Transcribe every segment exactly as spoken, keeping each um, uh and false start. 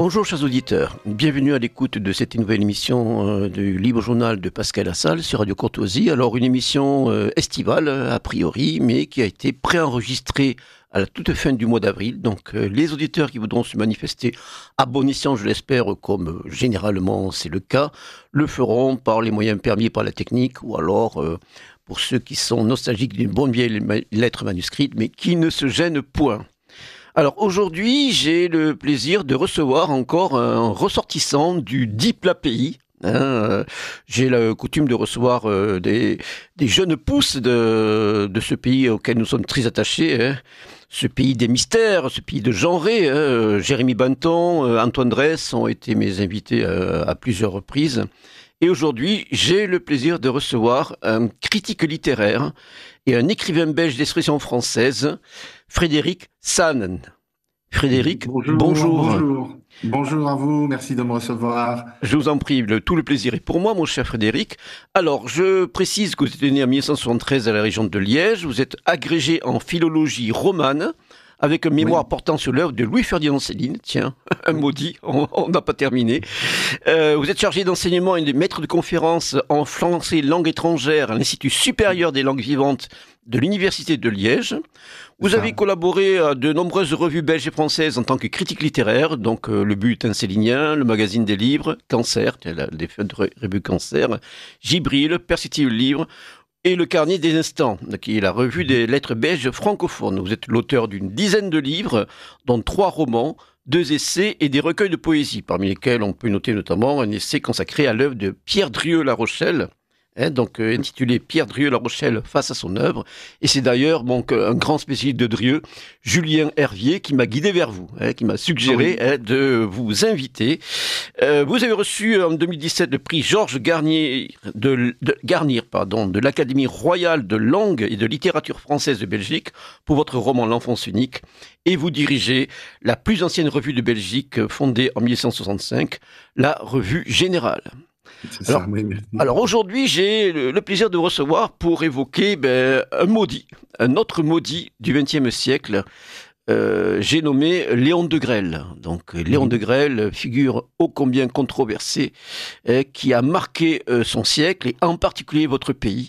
Bonjour chers auditeurs, bienvenue à l'écoute de cette nouvelle émission euh, du Libre Journal de Pascal Lassalle sur Radio Courtoisie. Alors une émission euh, estivale a priori, mais qui a été préenregistrée à la toute fin du mois d'avril. Donc euh, les auditeurs qui voudront se manifester à bon escient, je l'espère, comme euh, généralement c'est le cas, le feront par les moyens permis par la technique ou alors euh, pour ceux qui sont nostalgiques d'une bonne vieille lettre manuscrite, mais qui ne se gênent point. Alors aujourd'hui, j'ai le plaisir de recevoir encore un ressortissant du dit plat pays. Hein, euh, j'ai la coutume de recevoir euh, des, des jeunes pousses de, de ce pays auquel nous sommes très attachés. Hein. Ce pays des mystères, ce pays de genré. Hein. Jérémy Banton, euh, Antoine Dresse ont été mes invités euh, à plusieurs reprises. Et aujourd'hui, j'ai le plaisir de recevoir un critique littéraire et un écrivain belge d'expression française, Frédéric Saanen. Frédéric, bonjour, bonjour. Bonjour. Bonjour à vous, merci de me recevoir. Je vous en prie, le, tout le plaisir est pour moi, mon cher Frédéric. Alors, je précise que vous êtes né en mille neuf cent soixante-treize à la région de Liège. Vous êtes agrégé en philologie romane, avec un mémoire oui. portant sur l'œuvre de Louis-Ferdinand Céline. Tiens, un maudit, on n'a pas terminé. Euh, vous êtes chargé d'enseignement et de maître de conférences en français langue étrangère à l'Institut supérieur des langues vivantes de l'Université de Liège. Vous Ça. avez collaboré à de nombreuses revues belges et françaises en tant que critique littéraire, donc euh, le Bulletin Célinien, le Magazine des livres, Cancer, la revue Cancer, Gibril, Perspective Livre, et le Carnet des Instants, qui est la revue des lettres belges francophones. Vous êtes l'auteur d'une dizaine de livres, dont trois romans, deux essais et des recueils de poésie, parmi lesquels on peut noter notamment un essai consacré à l'œuvre de Pierre Drieux-La Rochelle, hein, donc euh, intitulé Pierre Drieux-La Rochelle face à son œuvre. Et c'est d'ailleurs donc, un grand spécialiste de Drieux, Julien Hervier, qui m'a guidé vers vous, hein, qui m'a suggéré oui. hein, de vous inviter. Euh, vous avez reçu en deux mille dix-sept le prix Georges Garnier de, de, Garnier, pardon, de l'Académie royale de langue et de littérature française de Belgique pour votre roman L'Enfance unique. Et vous dirigez la plus ancienne revue de Belgique fondée en mille neuf cent soixante-cinq, la Revue Générale. C'est alors, ça, oui, alors aujourd'hui, j'ai le, le plaisir de vous recevoir pour évoquer ben, un maudit, un autre maudit du vingtième siècle. Euh, j'ai nommé Léon de Grelle. Donc Léon mmh. de Grelle, figure ô combien controversée, euh, qui a marqué euh, son siècle et en particulier votre pays.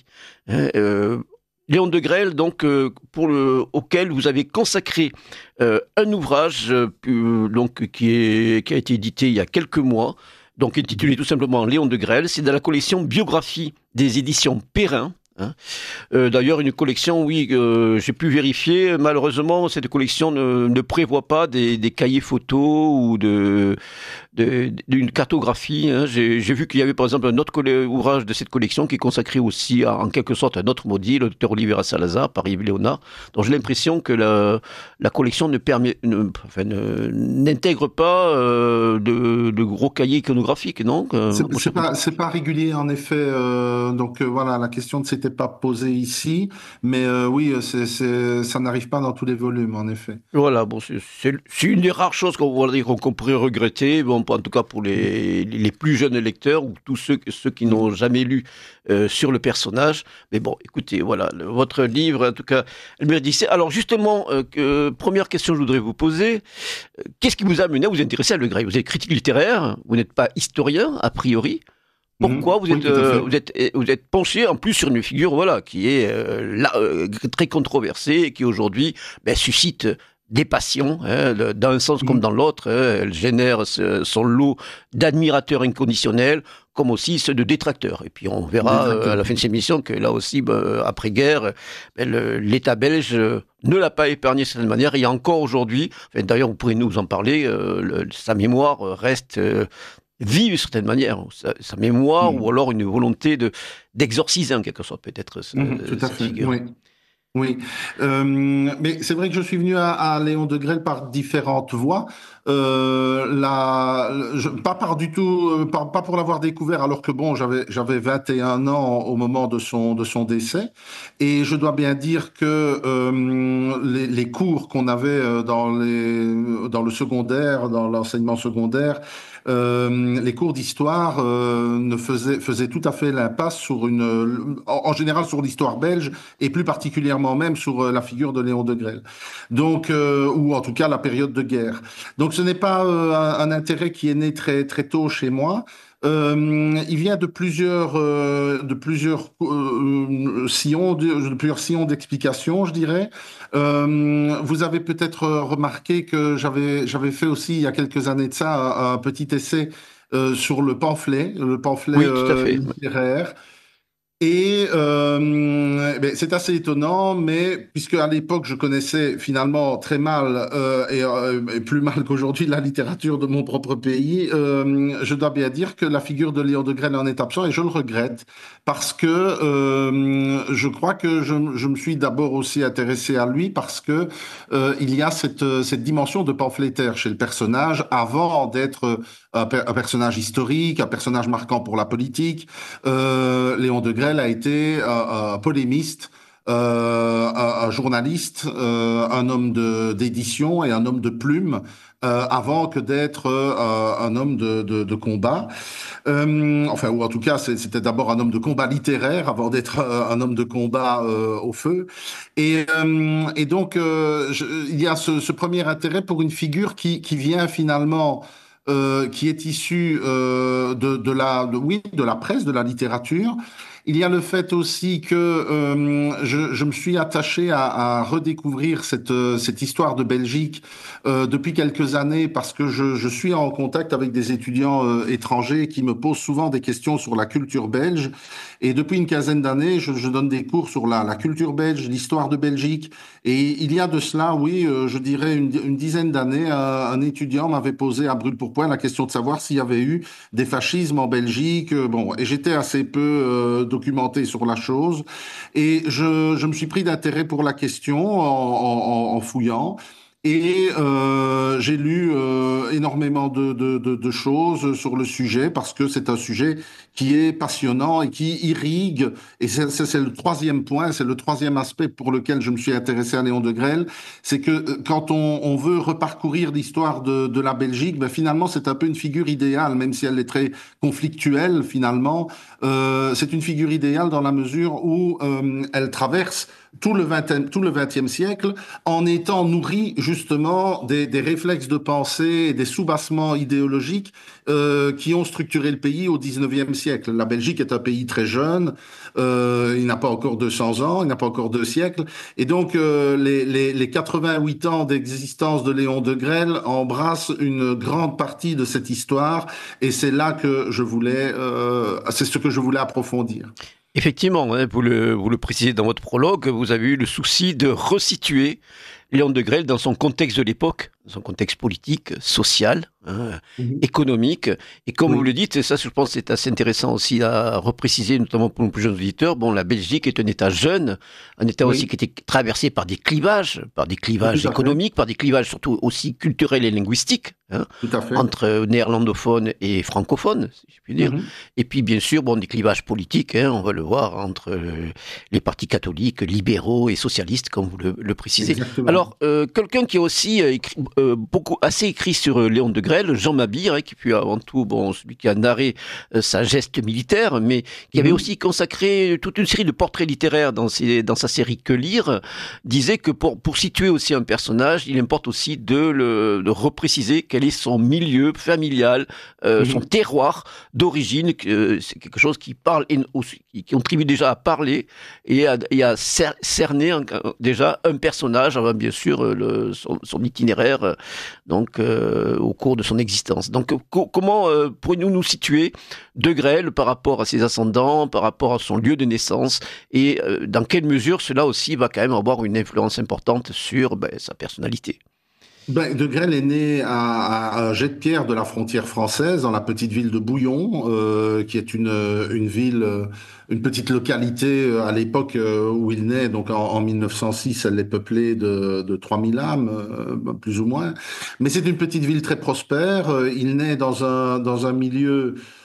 Euh, Léon de Grelle, donc, euh, pour le, auquel vous avez consacré euh, un ouvrage euh, donc, qui, est, qui a été édité il y a quelques mois, donc intitulé tout simplement Léon de Grelle. C'est dans la collection Biographie des éditions Perrin. Hein. Euh, d'ailleurs, une collection, oui, euh, j'ai pu vérifier. Malheureusement, cette collection ne, ne prévoit pas des, des cahiers photos ou de, de, d'une cartographie. Hein. J'ai, j'ai vu qu'il y avait par exemple un autre coll- ouvrage de cette collection qui est consacré aussi à, en quelque sorte à un autre maudit, le docteur Oliveira Salazar, par Yves Léonard. Donc j'ai l'impression que la, la collection ne permet, ne, enfin, ne, n'intègre pas euh, de, de gros cahiers iconographiques, non euh, c'est, c'est, pas, c'est pas régulier en effet. Euh, donc euh, voilà, la question ne s'était pas posée ici, mais euh, oui, c'est, c'est, ça n'arrive pas dans tous les volumes en effet. Voilà, bon, c'est, c'est, c'est une des rares choses qu'on, voilà, qu'on pourrait regretter. Bon, en tout cas pour les, les plus jeunes lecteurs ou tous ceux, ceux qui n'ont jamais lu euh, sur le personnage. Mais bon, écoutez, voilà, le, votre livre, en tout cas, elle me dit. Alors justement, euh, euh, première question que je voudrais vous poser, euh, qu'est-ce qui vous a amené à vous intéresser à Le Grelle? Vous êtes critique littéraire, vous n'êtes pas historien, a priori. Pourquoi vous, oui, êtes, euh, vous, êtes, vous êtes penché en plus sur une figure voilà, qui est euh, là, euh, très controversée et qui aujourd'hui ben, suscite des passions, hein, dans un sens mmh. comme dans l'autre. Hein, elle génère ce, son lot d'admirateurs inconditionnels, comme aussi ceux de détracteurs. Et puis on verra euh, à la fin de cette émission que là aussi, ben, après-guerre, ben, le, l'État belge ne l'a pas épargné de cette manière. Il y a encore aujourd'hui, enfin, d'ailleurs vous pourrez nous en parler, euh, le, sa mémoire reste... Euh, vive d'une certaine manière, sa, sa mémoire, mmh. ou alors une volonté de, d'exorciser en quelque sorte peut-être ce, mmh, tout à cette fait. figure. Oui. Oui, euh, mais c'est vrai que je suis venu à, à Léon de Grelle par différentes voies. Euh, la, je, pas par du tout, euh, pas, pas pour l'avoir découvert, alors que bon, j'avais j'avais vingt et un ans au moment de son de son décès, et je dois bien dire que euh, les, les cours qu'on avait dans les dans le secondaire, dans l'enseignement secondaire, euh, les cours d'histoire euh, ne faisaient, faisaient tout à fait l'impasse sur une, en, en général sur l'histoire belge et plus particulièrement même sur euh, la figure de Léon de Grelle. Donc, euh, ou en tout cas la période de guerre. Donc, ce n'est pas euh, un, un intérêt qui est né très très tôt chez moi. Euh, il vient de plusieurs, euh, de plusieurs euh, sillons, de, de plusieurs sillons d'explication, je dirais. Euh, vous avez peut-être remarqué que j'avais, j'avais fait aussi il y a quelques années de ça un, un petit essai euh, sur le pamphlet, le pamphlet Oui, tout à euh, fait. littéraire. Et euh, ben, c'est assez étonnant, mais puisque à l'époque je connaissais finalement très mal euh, et, euh, et plus mal qu'aujourd'hui la littérature de mon propre pays, euh, je dois bien dire que la figure de Léon de Grelle en est absent et je le regrette parce que euh, je crois que je, je me suis d'abord aussi intéressé à lui parce que euh, il y a cette, cette dimension de pamphlétaire chez le personnage avant d'être un, per- un personnage historique, un personnage marquant pour la politique. Euh, Léon de Grelle a été un, un polémiste, euh, un, un journaliste, euh, un homme de, d'édition et un homme de plume. Euh, avant que d'être euh, un homme de, de, de combat, euh, enfin ou en tout cas c'est- c'était d'abord un homme de combat littéraire avant d'être euh, un homme de combat euh, au feu. Et, euh, et donc euh, je- il y a ce, ce premier intérêt pour une figure qui, qui vient finalement euh, qui est issue euh, de, de la de, oui de la presse, de la littérature. Il y a le fait aussi que euh, je, je me suis attaché à, à redécouvrir cette, euh, cette histoire de Belgique euh, depuis quelques années parce que je, je suis en contact avec des étudiants euh, étrangers qui me posent souvent des questions sur la culture belge. Et depuis une quinzaine d'années, je, je donne des cours sur la, la culture belge, l'histoire de Belgique. Et il y a de cela, oui, euh, je dirais une, une dizaine d'années, un, un étudiant m'avait posé à brûle-pourpoint la question de savoir s'il y avait eu des fascismes en Belgique. Euh, Bon, et j'étais assez peu euh, documenté sur la chose. Et je, je me suis pris d'intérêt pour la question en, en, en fouillant. Et euh, j'ai lu euh, énormément de, de, de, de choses sur le sujet parce que c'est un sujet qui est passionnant et qui irrigue. Et c'est c'est- c'est le troisième point, c'est le troisième aspect pour lequel je me suis intéressé à Léon de Grelle, c'est que euh, quand on, on veut reparcourir l'histoire de, de la Belgique, ben finalement c'est un peu une figure idéale, même si elle est très conflictuelle finalement. Euh, c'est une figure idéale dans la mesure où euh, elle traverse tout le vingtième, tout le vingtième siècle en étant nourrie justement des, des réflexes de pensée et des soubassements idéologiques euh, qui ont structuré le pays au dix-neuvième siècle. La Belgique est un pays très jeune, euh, il n'a pas encore deux cents ans, il n'a pas encore deux siècles, et donc euh, les, les, les quatre-vingt-huit ans d'existence de Léon de Grelle embrassent une grande partie de cette histoire, et c'est là que je voulais, euh, c'est ce que je voulais approfondir. Effectivement, hein, vous le, vous le précisez dans votre prologue, vous avez eu le souci de resituer Léon de Grelle dans son contexte de l'époque, dans son contexte politique, social, hein, Mhm. économique. Et comme vous Oui, le dites, et ça je pense c'est assez intéressant aussi à repréciser, notamment pour nos plus jeunes auditeurs, bon, la Belgique est un État jeune, un État aussi oui, qui était traversé par des clivages, par des oui, clivages tout à fait, économiques, par des clivages surtout aussi culturels et linguistiques, hein, tout à fait. entre néerlandophones et francophones, si je puis dire. Mhm. Et puis, bien sûr, bon, des clivages politiques, hein, on va le voir, entre euh, les partis catholiques, libéraux et socialistes, comme vous le, le précisez. Exactement. Alors, euh, quelqu'un qui a aussi euh, écrit, euh, beaucoup, assez écrit sur euh, Léon de Grelle, Jean Mabire, hein, qui fut avant tout, bon, celui qui a narré euh, sa geste militaire, mais qui avait Mhm. aussi consacré toute une série de portraits littéraires dans, ses, dans sa série Que lire, disait que pour, pour situer aussi un personnage, il importe aussi de, le, de repréciser quel est son milieu familial, euh, son Mhm. terroir d'origine. Euh, c'est quelque chose qui parle, aussi, qui contribue déjà à parler et à, et à cer- cerner un, déjà un personnage avant bien sûr le, son, son itinéraire euh, donc euh, au cours de son existence. Donc co- comment euh, pourrions-nous nous situer de Grelle par rapport à ses ascendants, par rapport à son lieu de naissance et euh, dans quelle mesure cela aussi va quand même avoir une influence importante sur ben, sa personnalité? Ben, De Grelle est né à, à un jet de pierre de la frontière française, dans la petite ville de Bouillon, euh, qui est une, une ville, euh, une petite localité euh, à l'époque euh, où il naît, donc en, en mille neuf cent six, elle est peuplée de, de trois mille âmes, euh, plus ou moins. Mais c'est une petite ville très prospère. Euh, Il naît dans un, dans un milieu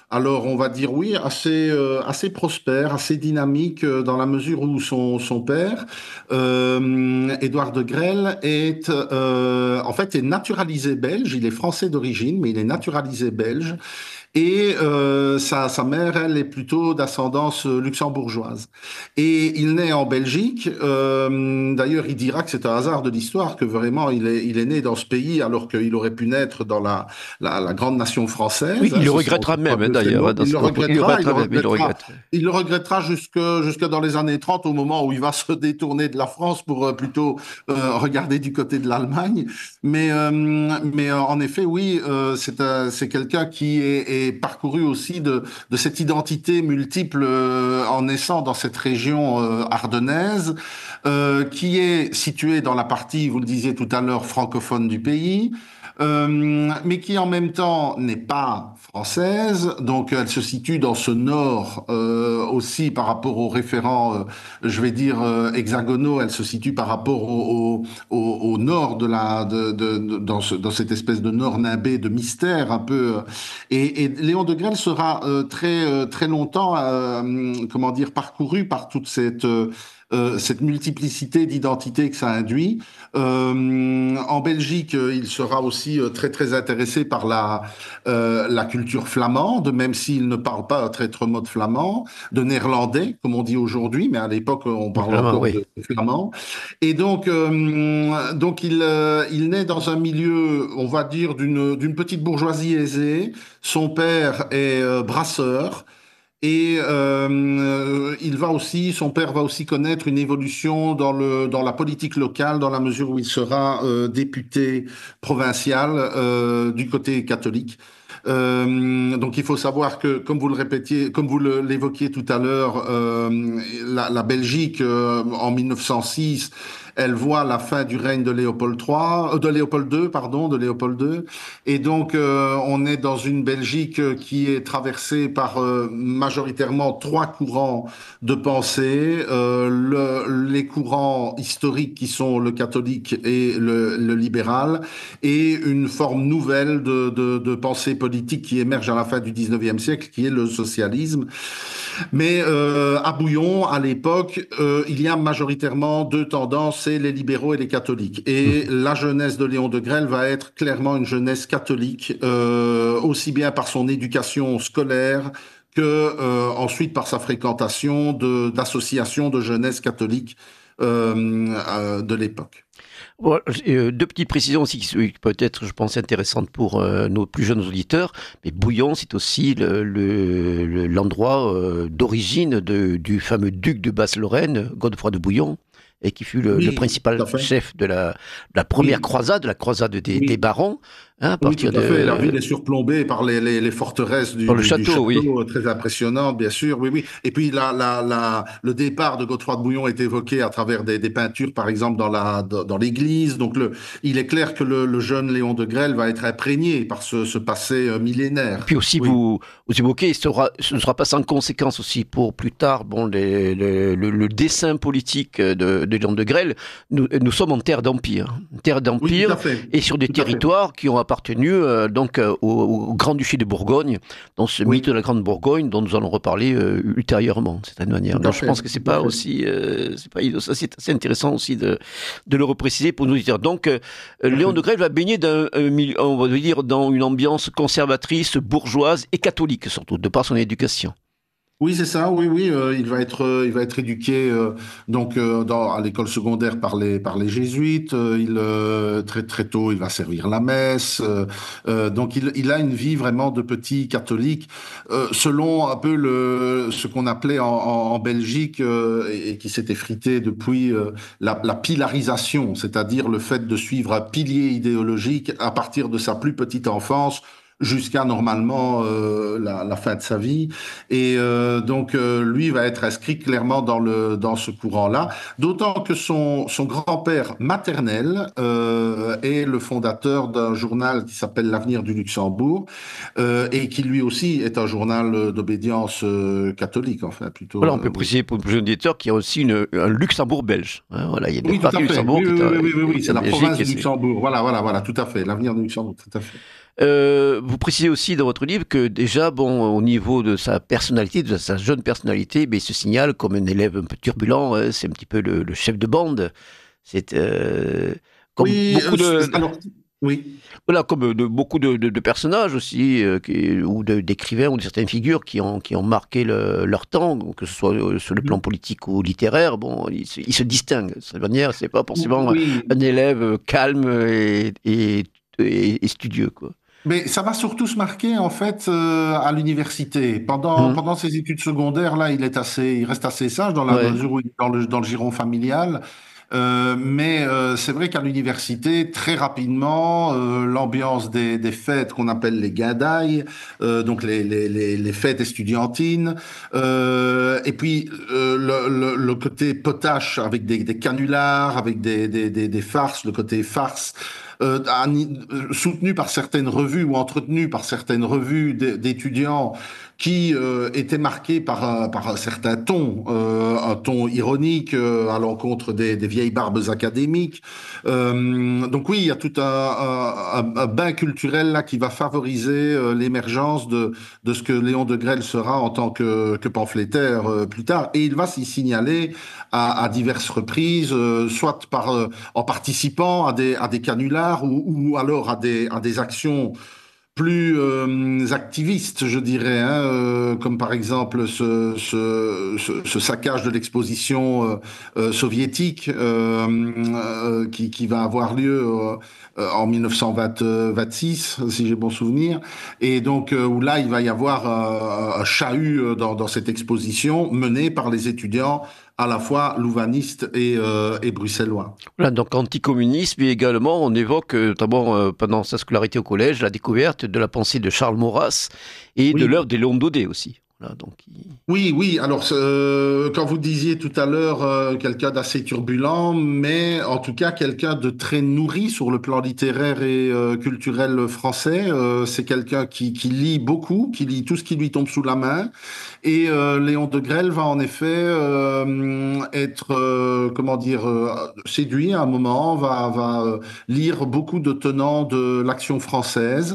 Alors, on va dire oui, assez, euh, assez prospère, assez dynamique, euh, dans la mesure où son, son père, euh, Édouard de Grelle, est, euh, en fait, est naturalisé belge. Il est français d'origine, mais il est naturalisé belge. Et euh, sa, sa mère, elle, est plutôt d'ascendance euh, luxembourgeoise. Et il naît en Belgique. Euh, d'ailleurs, il dira que c'est un hasard de l'histoire, que vraiment, il est, il est né dans ce pays alors qu'il aurait pu naître dans la, la, la grande nation Oui, française. il Hein, le ce sont regrettera même, hein, deux très d'ailleurs. Hein, nobles. dans Il ce- le il le regrettera, il le regrettera même, il le regrettera. regrette. Il le regrettera jusque, jusque dans les années trente, au moment où il va se détourner de la France pour euh, plutôt euh, regarder du côté de l'Allemagne. Mais, euh, mais euh, en effet, oui, euh, c'est un- c'est quelqu'un qui est, est parcouru aussi de, de cette identité multiple euh, en naissant dans cette région euh, ardennaise, euh, qui est située dans la partie, vous le disiez tout à l'heure, francophone du pays. Euh, mais qui en même temps n'est pas française, donc elle se situe dans ce nord euh, aussi par rapport aux référents, euh, je vais dire euh, hexagonaux, elle se situe par rapport au, au, au, au nord de la, de, de, de- dans, ce, dans cette espèce de nord nimbé de mystère un peu. euh, Et, et Léon de Grelle sera euh, très euh, très longtemps, euh, comment dire, parcouru par toute cette euh, euh, cette multiplicité d'identités que ça induit. Euh, en Belgique, euh, il sera aussi euh, très très intéressé par la euh, la culture flamande, même s'il ne parle pas un très très mot de flamand, de néerlandais comme on dit aujourd'hui, mais à l'époque on parle Vraiment, encore oui. de flamand. Et donc euh, donc il euh, il naît dans un milieu, on va dire d'une d'une petite bourgeoisie aisée. Son père est euh, brasseur. Et euh, il va aussi, son père va aussi connaître une évolution dans le dans la politique locale, dans la mesure où il sera euh, député provincial euh, du côté catholique. Euh, donc il faut savoir que, comme vous le répétiez, comme vous le- l'évoquiez tout à l'heure, euh, la, la Belgique euh, en mille neuf cent six, elle voit la fin du règne de Léopold trois, euh, de Léopold deux, pardon, de Léopold deux. Et donc, euh, on est dans une Belgique euh, qui est traversée par euh, majoritairement trois courants de pensée. Euh, le- les courants historiques qui sont le catholique et le, le libéral, et une forme nouvelle de, de, de pensée politique qui émerge à la fin du dix-neuvième siècle, qui est le socialisme. Mais euh, à Bouillon, à l'époque, euh, il y a majoritairement deux tendances, c'est les libéraux et les catholiques. Et Mhm. la jeunesse de Léon de Grelle va être clairement une jeunesse catholique, euh, aussi bien par son éducation scolaire que euh, ensuite par sa fréquentation de d'associations de jeunesse catholique euh, euh, de l'époque. Voilà, euh, deux petites précisions aussi qui sont peut-être, je pense, intéressantes pour euh, nos plus jeunes auditeurs. Mais Bouillon, c'est aussi le, le- le- l'endroit euh, d'origine de- du fameux duc de Basse-Lorraine, Godefroy de Bouillon, et qui fut le, le Oui, tout principal à fait. chef de la, de la première Oui, croisade, la croisade des, des oui. barons, hein, à Oui, tout partir à fait. La ville de est surplombée par les, les, les forteresses du, par le du, du château, oui. château, euh, très impressionnantes, bien sûr. Oui, oui. Et puis la, la, la, le départ de Godefroy de Bouillon est évoqué à travers des, des peintures, par exemple dans la dans, dans l'église. Donc le, il est clair que le, le jeune Léon de Grelle va être imprégné par ce, ce passé euh, Et millénaire. puis aussi, Oui, vous, vous évoquez, ce, sera, ce ne sera pas sans conséquence aussi pour plus tard, bon, les- les- le, le dessin politique de, de Léon de Grelle. Nous, nous sommes en terre d'empire, terre oui, tout d'empire, à fait, et sur des tout à fait. territoires qui ont appartenu euh, donc euh, au, au Grand-Duché de Bourgogne, dans ce mythe Oui, de la Grande Bourgogne dont nous allons reparler euh, ultérieurement, de certaine manière. tout à Donc je fait, pense que c'est tout à pas fait. aussi, euh, c'est pas ça, c'est assez intéressant aussi de, de le repréciser pour nous dire. Donc euh, Tout à Léon fait. de Grelle va baigner d'un, un milieu- on va dire, dans une ambiance conservatrice, bourgeoise et catholique surtout, de par son éducation. Oui, c'est ça. Oui, oui. Euh, il va être, euh, il va être éduqué euh, donc euh, dans, à l'école secondaire par les par les jésuites. Euh, il euh, très très tôt, il va servir la messe. Euh, euh, donc il, il a une vie vraiment de petit catholique, euh, selon un peu le ce qu'on appelait en, en, en Belgique euh, et, et qui s'est effrité depuis euh, la, la pilarisation, c'est-à-dire le fait de suivre un pilier idéologique à partir de sa plus petite enfance jusqu'à normalement euh, la, la fin de sa vie. Et euh, donc, euh, lui va être inscrit clairement dans le dans ce courant-là, d'autant que son son grand-père maternel euh, est le fondateur d'un journal qui s'appelle L'Avenir du Luxembourg euh, et qui lui aussi est un journal d'obédience euh, catholique, enfin plutôt. Voilà, on Euh, peut oui. préciser pour le jeune auditeur qu'il y a aussi une, un Luxembourg belge. Hein, voilà, il y a une Oui, tout partie à du fait. Luxembourg Oui, qui oui, est, oui, en, oui, oui, oui, oui. qui est C'est en la province Belgique. du Et c'est- Luxembourg. Voilà, voilà, voilà, tout à fait. L'avenir du Luxembourg, tout à fait. Euh, vous précisez aussi dans votre livre que déjà, bon, au niveau de sa personnalité, de sa jeune personnalité, ben, il se signale comme un élève un peu turbulent. Hein, c'est un petit peu le, le chef de bande. C'est euh, comme Oui, beaucoup euh, de, alors, oui. voilà, comme de beaucoup de, de- de personnages aussi, euh, qui- ou de- d'écrivains ou de certaines figures qui ont qui ont marqué le- leur temps, que ce soit euh, sur le plan politique ou littéraire. Bon, ils se, ils se distinguent. De cette manière, c'est pas forcément Oui, un élève calme et, et, et- et studieux, quoi. mais ça va surtout se marquer en fait euh, à l'université. Pendant Hum, pendant ses études secondaires, là, il est assez, il reste assez sage dans la ouais. mesure où il est dans le dans le giron familial. Euh, mais euh, c'est vrai qu'à l'université, très rapidement, euh, l'ambiance des, des fêtes qu'on appelle les guindailles, euh, donc les, les, les, les fêtes estudiantines, euh, et puis euh, le, le, le côté potache avec des, des canulars, avec des, des, des, des farces, le côté farce, euh, ani- euh, soutenu par certaines revues ou entretenu par certaines revues d'é- d'étudiants qui euh, était marqué par un, par un certain ton, euh, un ton ironique euh, à l'encontre des, des vieilles barbes académiques. Euh, donc oui, il y a tout un, un, un- un bain culturel là qui va favoriser euh, l'émergence de, de ce que Léon de Grelle sera en tant que, que pamphlétaire euh, plus tard. Et il va s'y signaler à, à diverses reprises, euh, soit par, euh, en participant à des, à des canulars ou, ou alors à des, à des actions plus euh, activistes, je dirais, hein, euh, comme par exemple ce, ce, ce, ce saccage de l'exposition euh, euh, soviétique euh, euh, qui, qui va avoir lieu euh, euh, en mille neuf cent vingt-six, si j'ai bon souvenir, et donc euh, où là il va y avoir euh, un chahut euh, dans, dans cette exposition menée par les étudiants à la fois louvanistes et, euh, et bruxellois. Voilà, donc anticommunisme, et également on évoque, euh, notamment euh, pendant sa scolarité au collège, la découverte de la pensée de Charles Maurras et de Oui. l'œuvre de Léon Daudet aussi. Voilà, donc, il- Oui, oui. Alors, euh, quand vous disiez tout à l'heure euh, quelqu'un d'assez turbulent, mais en tout cas quelqu'un de très nourri sur le plan littéraire et euh, culturel français, euh, c'est quelqu'un qui, qui lit beaucoup, qui lit tout ce qui lui tombe sous la main. Et euh, Léon de Grelle va en effet euh, être, euh, comment dire, euh, séduit à un moment, va, va euh, lire beaucoup de tenants de l'action française.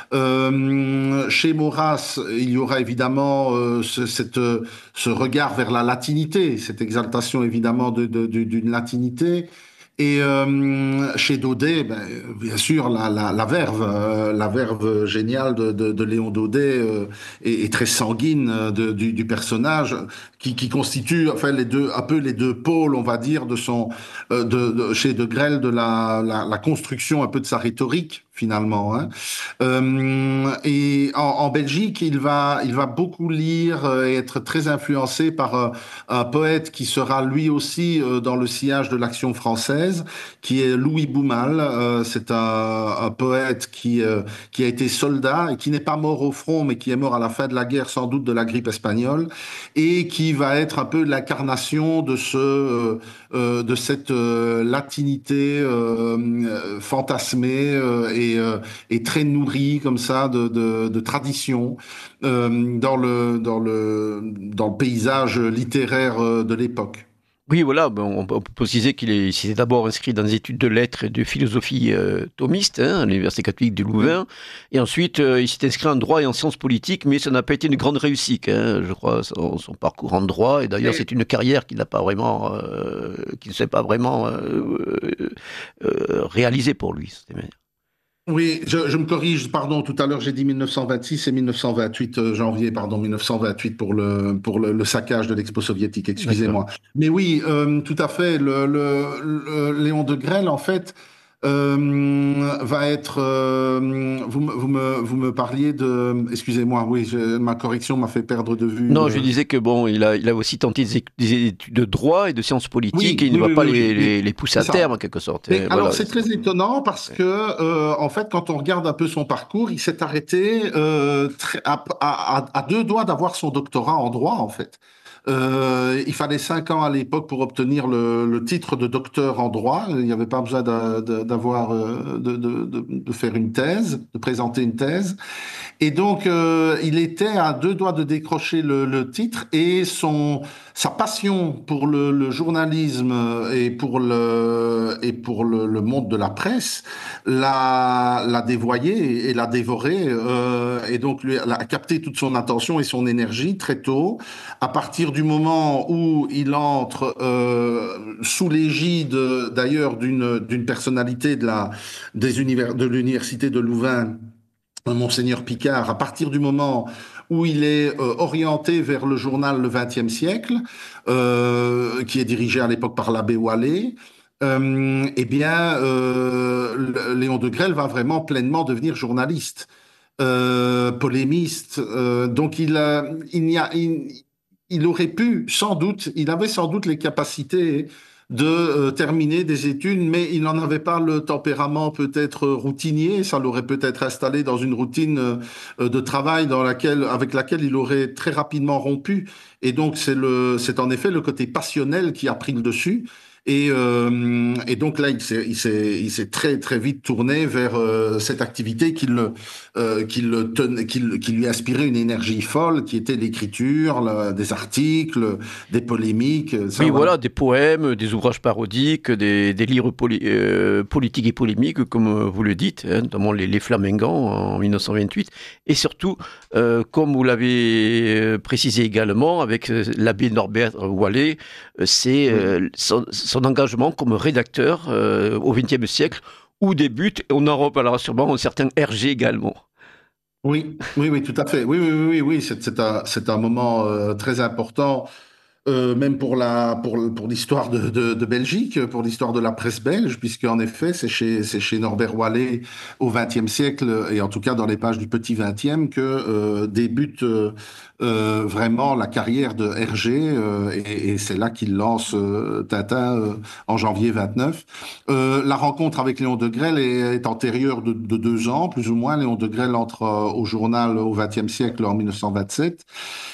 Euh, chez Maurras, il y aura évidemment euh, ce, cette, ce regard vers la latinité, cette exaltation évidemment de, de- de- d'une latinité. Et euh, chez Daudet, ben, bien sûr, la, la, la verve, euh, la verve géniale de, de, de Léon Daudet euh, est, est très sanguine euh, de- du, du personnage, qui, qui constitue enfin les deux, un peu les deux pôles, on va dire, de son, euh, de, de- chez De Grelle, de la, la, la construction un peu de sa rhétorique finalement. Hein. Euh, et en, en Belgique, il va, il va beaucoup lire euh, et être très influencé par euh, un poète qui sera lui aussi euh, dans le sillage de l'action française, qui est Louis Boumal. Euh, c'est un, un poète qui, euh, qui a été soldat et qui n'est pas mort au front, mais qui est mort à la fin de la guerre, sans doute de la grippe espagnole, et qui va être un peu l'incarnation de ce, euh, euh, de cette euh, latinité euh, euh, fantasmée euh, et, euh, et très nourrie comme ça de, de, de tradition euh, dans le, dans le, dans le paysage littéraire euh, de l'époque. Oui, voilà, ben, on, peut on peut préciser qu'il est- il s'est d'abord inscrit dans des études de lettres et de philosophie euh, thomiste hein, à l'Université catholique de Oui. Louvain, et ensuite euh, il s'est inscrit en droit et en sciences politiques, mais ça n'a pas été une grande réussite, hein, je crois, son, son parcours en droit, et d'ailleurs Et c'est une carrière qu'il n'a pas vraiment, euh, qui ne s'est pas vraiment euh, euh, euh, réalisée pour lui. C'était- oui, je, je me corrige, pardon, tout à l'heure j'ai dit mille neuf cent vingt-six et mille neuf cent vingt-huit, euh, janvier, pardon, mille neuf cent vingt-huit pour le, pour le, le saccage de l'expo soviétique, D'accord. excusez-moi. Mais oui, euh, tout à fait, le, le, le- Léon de Grelle, en fait, euh, va être, euh, vous, me- vous, me, vous me parliez de, excusez-moi, oui, je- ma correction m'a fait perdre de vue Non, je le... disais que bon, il a, il a aussi tenté des, éc- des études de droit et de sciences politiques et Oui, il ne oui, va oui, pas oui, oui, les, oui, les, les pousser c'est à terme ça. en quelque sorte. Mais hein, alors voilà. c'est très étonnant parce que euh, en fait quand on regarde un peu son parcours, il s'est arrêté euh, très- à, à- à- à deux doigts d'avoir son doctorat en droit en fait. Euh, il fallait cinq ans à l'époque pour obtenir le, le titre de docteur en droit. Il n'y avait pas besoin d'un d'un- d'avoir euh, de, de, de, de faire une thèse, de présenter une thèse. Et donc, euh, il était à deux doigts de décrocher le, le titre et son, sa passion pour le, le journalisme et pour le, et pour le, le monde de la presse l'a, l'a dévoyé et l'a dévoré. Euh, et donc, lui a capté toute son attention et son énergie très tôt. À partir du moment où il entre euh, sous l'égide, d'ailleurs, d'une, d'une personnalité de la, des univers, de l'université de Louvain, Monseigneur Picard, à partir du moment où il est euh, orienté vers le journal Le vingtième siècle, euh, qui est dirigé à l'époque par l'abbé Wallet, euh, eh bien, euh, Léon de Grelle va vraiment pleinement devenir journaliste, euh, polémiste. Euh, donc, il, a, il, y a, il, il aurait pu, sans doute, il avait sans doute les capacités de euh, terminer des études, mais il n'en avait pas le tempérament peut-être routinier. Ça l'aurait peut-être installé dans une routine euh, de travail dans laquelle, avec laquelle il aurait très rapidement rompu. Et donc, c'est le, c'est en effet le côté passionnel qui a pris le dessus. Et, euh, et donc là, il s'est, il s'est, il s'est très très vite tourné vers euh, cette activité qui le, euh, qui le tenait, qui, qui lui inspirait une énergie folle, qui était l'écriture, la, des articles, des polémiques. Ça, Oui, voilà. voilà, des poèmes, des ouvrages parodiques, des, des livres poli- euh, politiques et polémiques, comme vous le dites, hein, notamment les, les Flamingants en mille neuf cent vingt-huit, et surtout, euh, comme vous l'avez précisé également, avec euh, l'abbé Norbert Wallet, euh, c'est euh, son, son engagement comme rédacteur euh, au vingtième siècle, où débute, et on en reparlera sûrement, un certain Hergé également. Oui, oui, oui, tout à fait. Oui, oui, oui, oui, oui. C'est, c'est un, c'est un moment euh, très important. Euh, même pour la pour pour l'histoire de, de, de Belgique, pour l'histoire de la presse belge, puisque en effet c'est chez c'est chez Norbert Wallet au vingtième siècle et en tout cas dans les pages du petit vingtième que euh, débute euh, euh, vraiment la carrière de Hergé euh, et, et c'est là qu'il lance euh, Tintin euh, en janvier vingt-neuf. Euh, la rencontre avec Léon de Grelle est, est antérieure de, de deux ans plus ou moins. Léon de Grelle entre euh, au journal au vingtième siècle en mille neuf cent vingt-sept.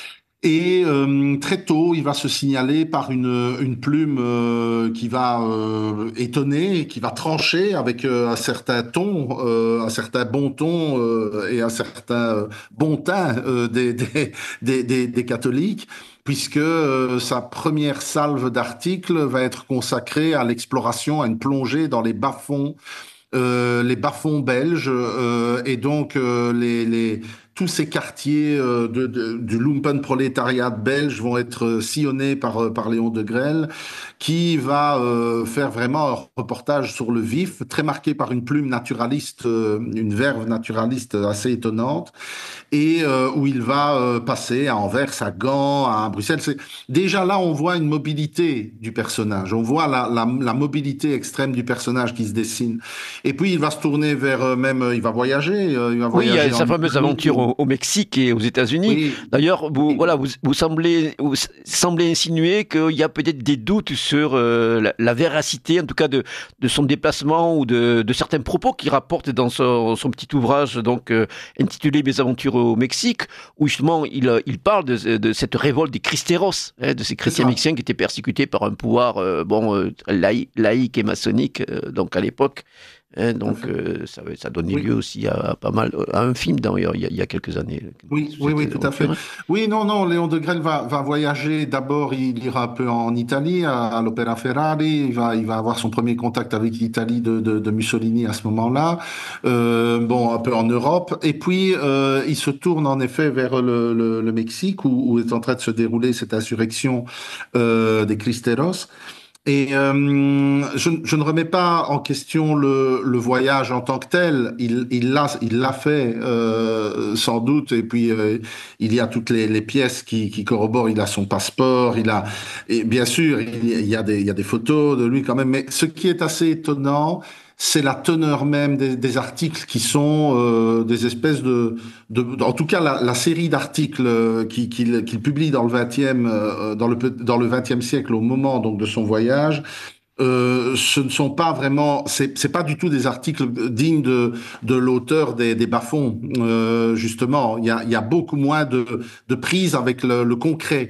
Et euh, très tôt, il va se signaler par une, une plume euh, qui va euh, étonner, qui va trancher avec euh, un certain ton, euh, un certain bon ton euh, et un certain euh, bon teint euh, des, des, des, des, des catholiques, puisque euh, sa première salve d'articles va être consacrée à l'exploration, à une plongée dans les bas-fonds euh, les bas-fonds belges euh, et donc euh, les, les, tous ces quartiers euh, de, de, du lumpenprolétariat belge vont être sillonnés par, par Léon de Grelle, qui va euh, faire vraiment un reportage sur le vif, très marqué par une plume naturaliste, euh, une verve naturaliste assez étonnante, et euh, où il va euh, passer à Anvers, à Gand, à Bruxelles. C'est... Déjà là, on voit une mobilité du personnage, on voit la, la, la mobilité extrême du personnage qui se dessine. Et puis il va se tourner vers euh, même, euh, il va voyager, euh, il va Oui, il y a voyager sa en fameuse Italie. aventure au, au Mexique et aux États-Unis. Oui, D'ailleurs, vous, oui, voilà, vous, vous semblez, vous semblez insinuer qu'il y a peut-être des doutes sur euh, la, la véracité, en tout cas, de, de son déplacement ou de, de certains propos qu'il rapporte dans son, son petit ouvrage, donc euh, intitulé Mes aventures au Mexique, où justement il, il parle de, de cette révolte des Cristeros, hein, de ces chrétiens mexicains qui étaient persécutés par un pouvoir euh, bon euh, laï, laïque et maçonnique, euh, donc à l'époque. Hein, donc euh, ça, ça donnait oui. lieu aussi à, à pas mal, à un film d'ailleurs il y a, il y a quelques années. Oui, oui, oui, tout à fait. Oui, non, non, Léon de Grelle va, va voyager. D'abord, il ira un peu en Italie, à, à l'Opéra Ferrari. Il va, il va avoir son premier contact avec l'Italie de, de, de Mussolini à ce moment-là. Euh, bon, un peu en Europe. Et puis, euh, il se tourne en effet vers le, le, le Mexique, où, où est en train de se dérouler cette insurrection euh, des Cristeros. Et euh, je, je ne remets pas en question le, le voyage en tant que tel. Il, il l'a, il l'a fait euh, sans doute. Et puis euh, il y a toutes les, les pièces qui, qui corroborent. Il a son passeport. Il a, et bien sûr, il y a des, il y a des photos de lui quand même. Mais ce qui est assez étonnant, c'est la teneur même des, des articles qui sont euh, des espèces de, de, en tout cas la, la série d'articles euh, qu'il qu'il qu'il publie dans le vingtième, euh, dans le dans le vingtième siècle au moment donc de son voyage. Euh, ce ne sont pas vraiment, c'est c'est pas du tout des articles dignes de de l'auteur des des bas-fonds. Euh, justement, il y a il y a beaucoup moins de de prise avec le, le concret.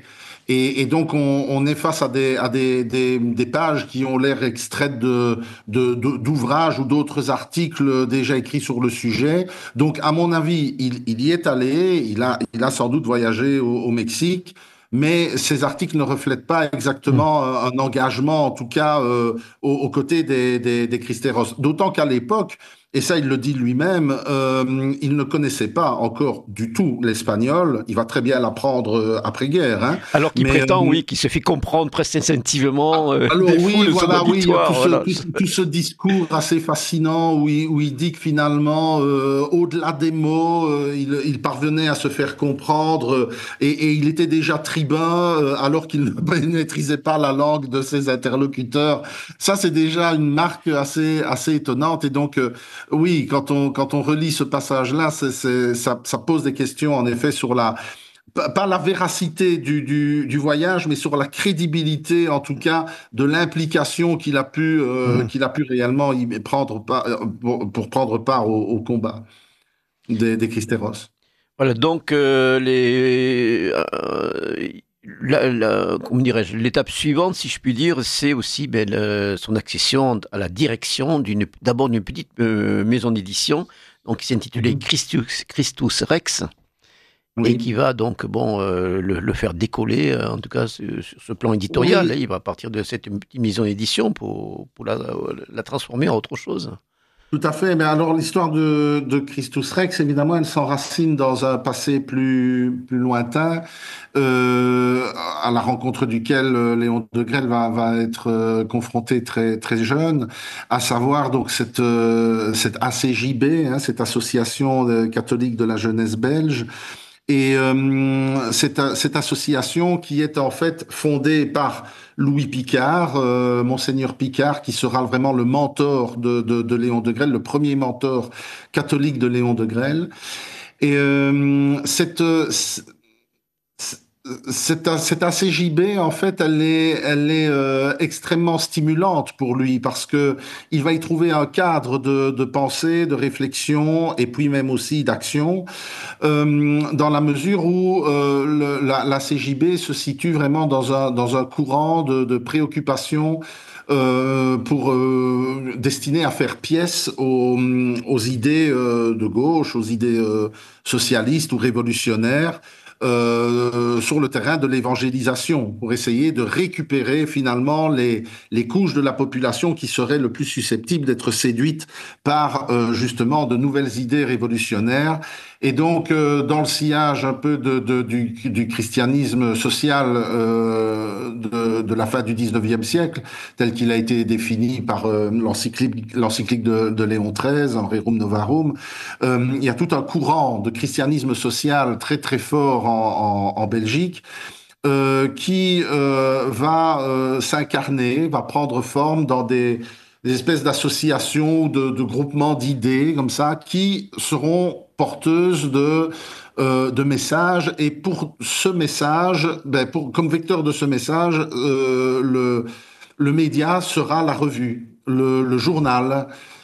Et, et donc, on, on est face à des, à des, des, des pages qui ont l'air extraites de, de, de- d'ouvrages ou d'autres articles déjà écrits sur le sujet. Donc, à mon avis, il, il y est allé, il a, il a sans doute voyagé au, au Mexique. Mais ces articles ne reflètent pas Hmm. exactement un, un engagement, en tout cas, euh, aux, aux côtés des, des, des Cristeros. D'autant qu'à l'époque, et ça il le dit lui-même, euh, il ne connaissait pas encore du tout l'espagnol. Il va très bien l'apprendre euh, après-guerre, hein. Alors qu'il Mais prétend, euh, oui, qu'il se fait comprendre presque instinctivement euh, alors des oui, foules de son voilà, oui, il y a tout auditoire. ce, Voilà. tout, ce tout ce discours assez fascinant où il, où il dit que finalement, euh, au-delà des mots, euh, il, il parvenait à se faire comprendre euh, et, et il était déjà tribun euh, alors qu'il ne maîtrisait pas la langue de ses interlocuteurs. Ça, c'est déjà une marque assez, assez étonnante. Et donc, euh, oui, quand on, quand on relit ce passage-là, c'est, c'est, ça, ça pose des questions en effet sur la pas pas la véracité du, du, du voyage, mais sur la crédibilité, en tout cas, de l'implication qu'il a pu, euh, Mhm. qu'il a pu réellement y prendre part, euh, pour, pour prendre part au, au combat des, des Cristeros. Voilà, donc euh, les, euh, la- la- comment dirais-je, l'étape suivante, si je puis dire, c'est aussi ben, le- son accession à la direction d'une, d'abord d'une petite euh, maison d'édition, donc qui s'intitulait Mhm. Christus, Christus Rex, et qui Oui, va donc bon euh, le, le faire décoller, euh, en tout cas sur, sur ce plan éditorial. Hein. oui, Il va partir de cette petite maison d'édition pour, pour la, la transformer en autre chose. tout à fait. Mais alors, l'histoire de, de Christus Rex, évidemment, elle s'enracine dans un passé plus, plus lointain, euh, à la rencontre duquel euh, Léon de Grelle va, va être euh, confronté très, très jeune, à savoir donc cette, euh, cette A C J B, hein, cette association euh, catholique de la jeunesse belge. Et euh, cette, cette association qui est en fait fondée par Louis Picard, euh, Monseigneur Picard, qui sera vraiment le mentor de, de, de Léon de Grelle, le premier mentor catholique de Léon de Grelle. Et euh, cette, cette, cette A C J B, en fait, elle est, elle est euh, extrêmement stimulante pour lui parce que il va y trouver un cadre de, de pensée, de réflexion et puis même aussi d'action, euh, dans la mesure où euh, le, la, la C J B se situe vraiment dans un, dans un courant de, de préoccupation euh, pour euh, destiné à faire pièce aux, aux idées euh, de gauche, aux idées euh, socialistes ou révolutionnaires euh, sur le terrain de l'évangélisation, pour essayer de récupérer finalement les, les couches de la population qui seraient le plus susceptibles d'être séduites par euh, justement de nouvelles idées révolutionnaires. Et donc, euh, dans le sillage un peu de, de, du, du christianisme social euh, de, de la fin du dix-neuvième siècle, tel qu'il a été défini par euh, l'encyclique, l'encyclique de, de Léon treize, en Rerum Novarum, euh, il y a tout un courant de christianisme social très très fort en, en, en Belgique euh, qui euh, va euh, s'incarner, va prendre forme dans des, des espèces d'associations, de, de groupements d'idées comme ça, qui seront porteuses de euh, de messages. Et pour ce message, ben pour, comme vecteur de ce message, euh, le le média sera la revue, le, le journal.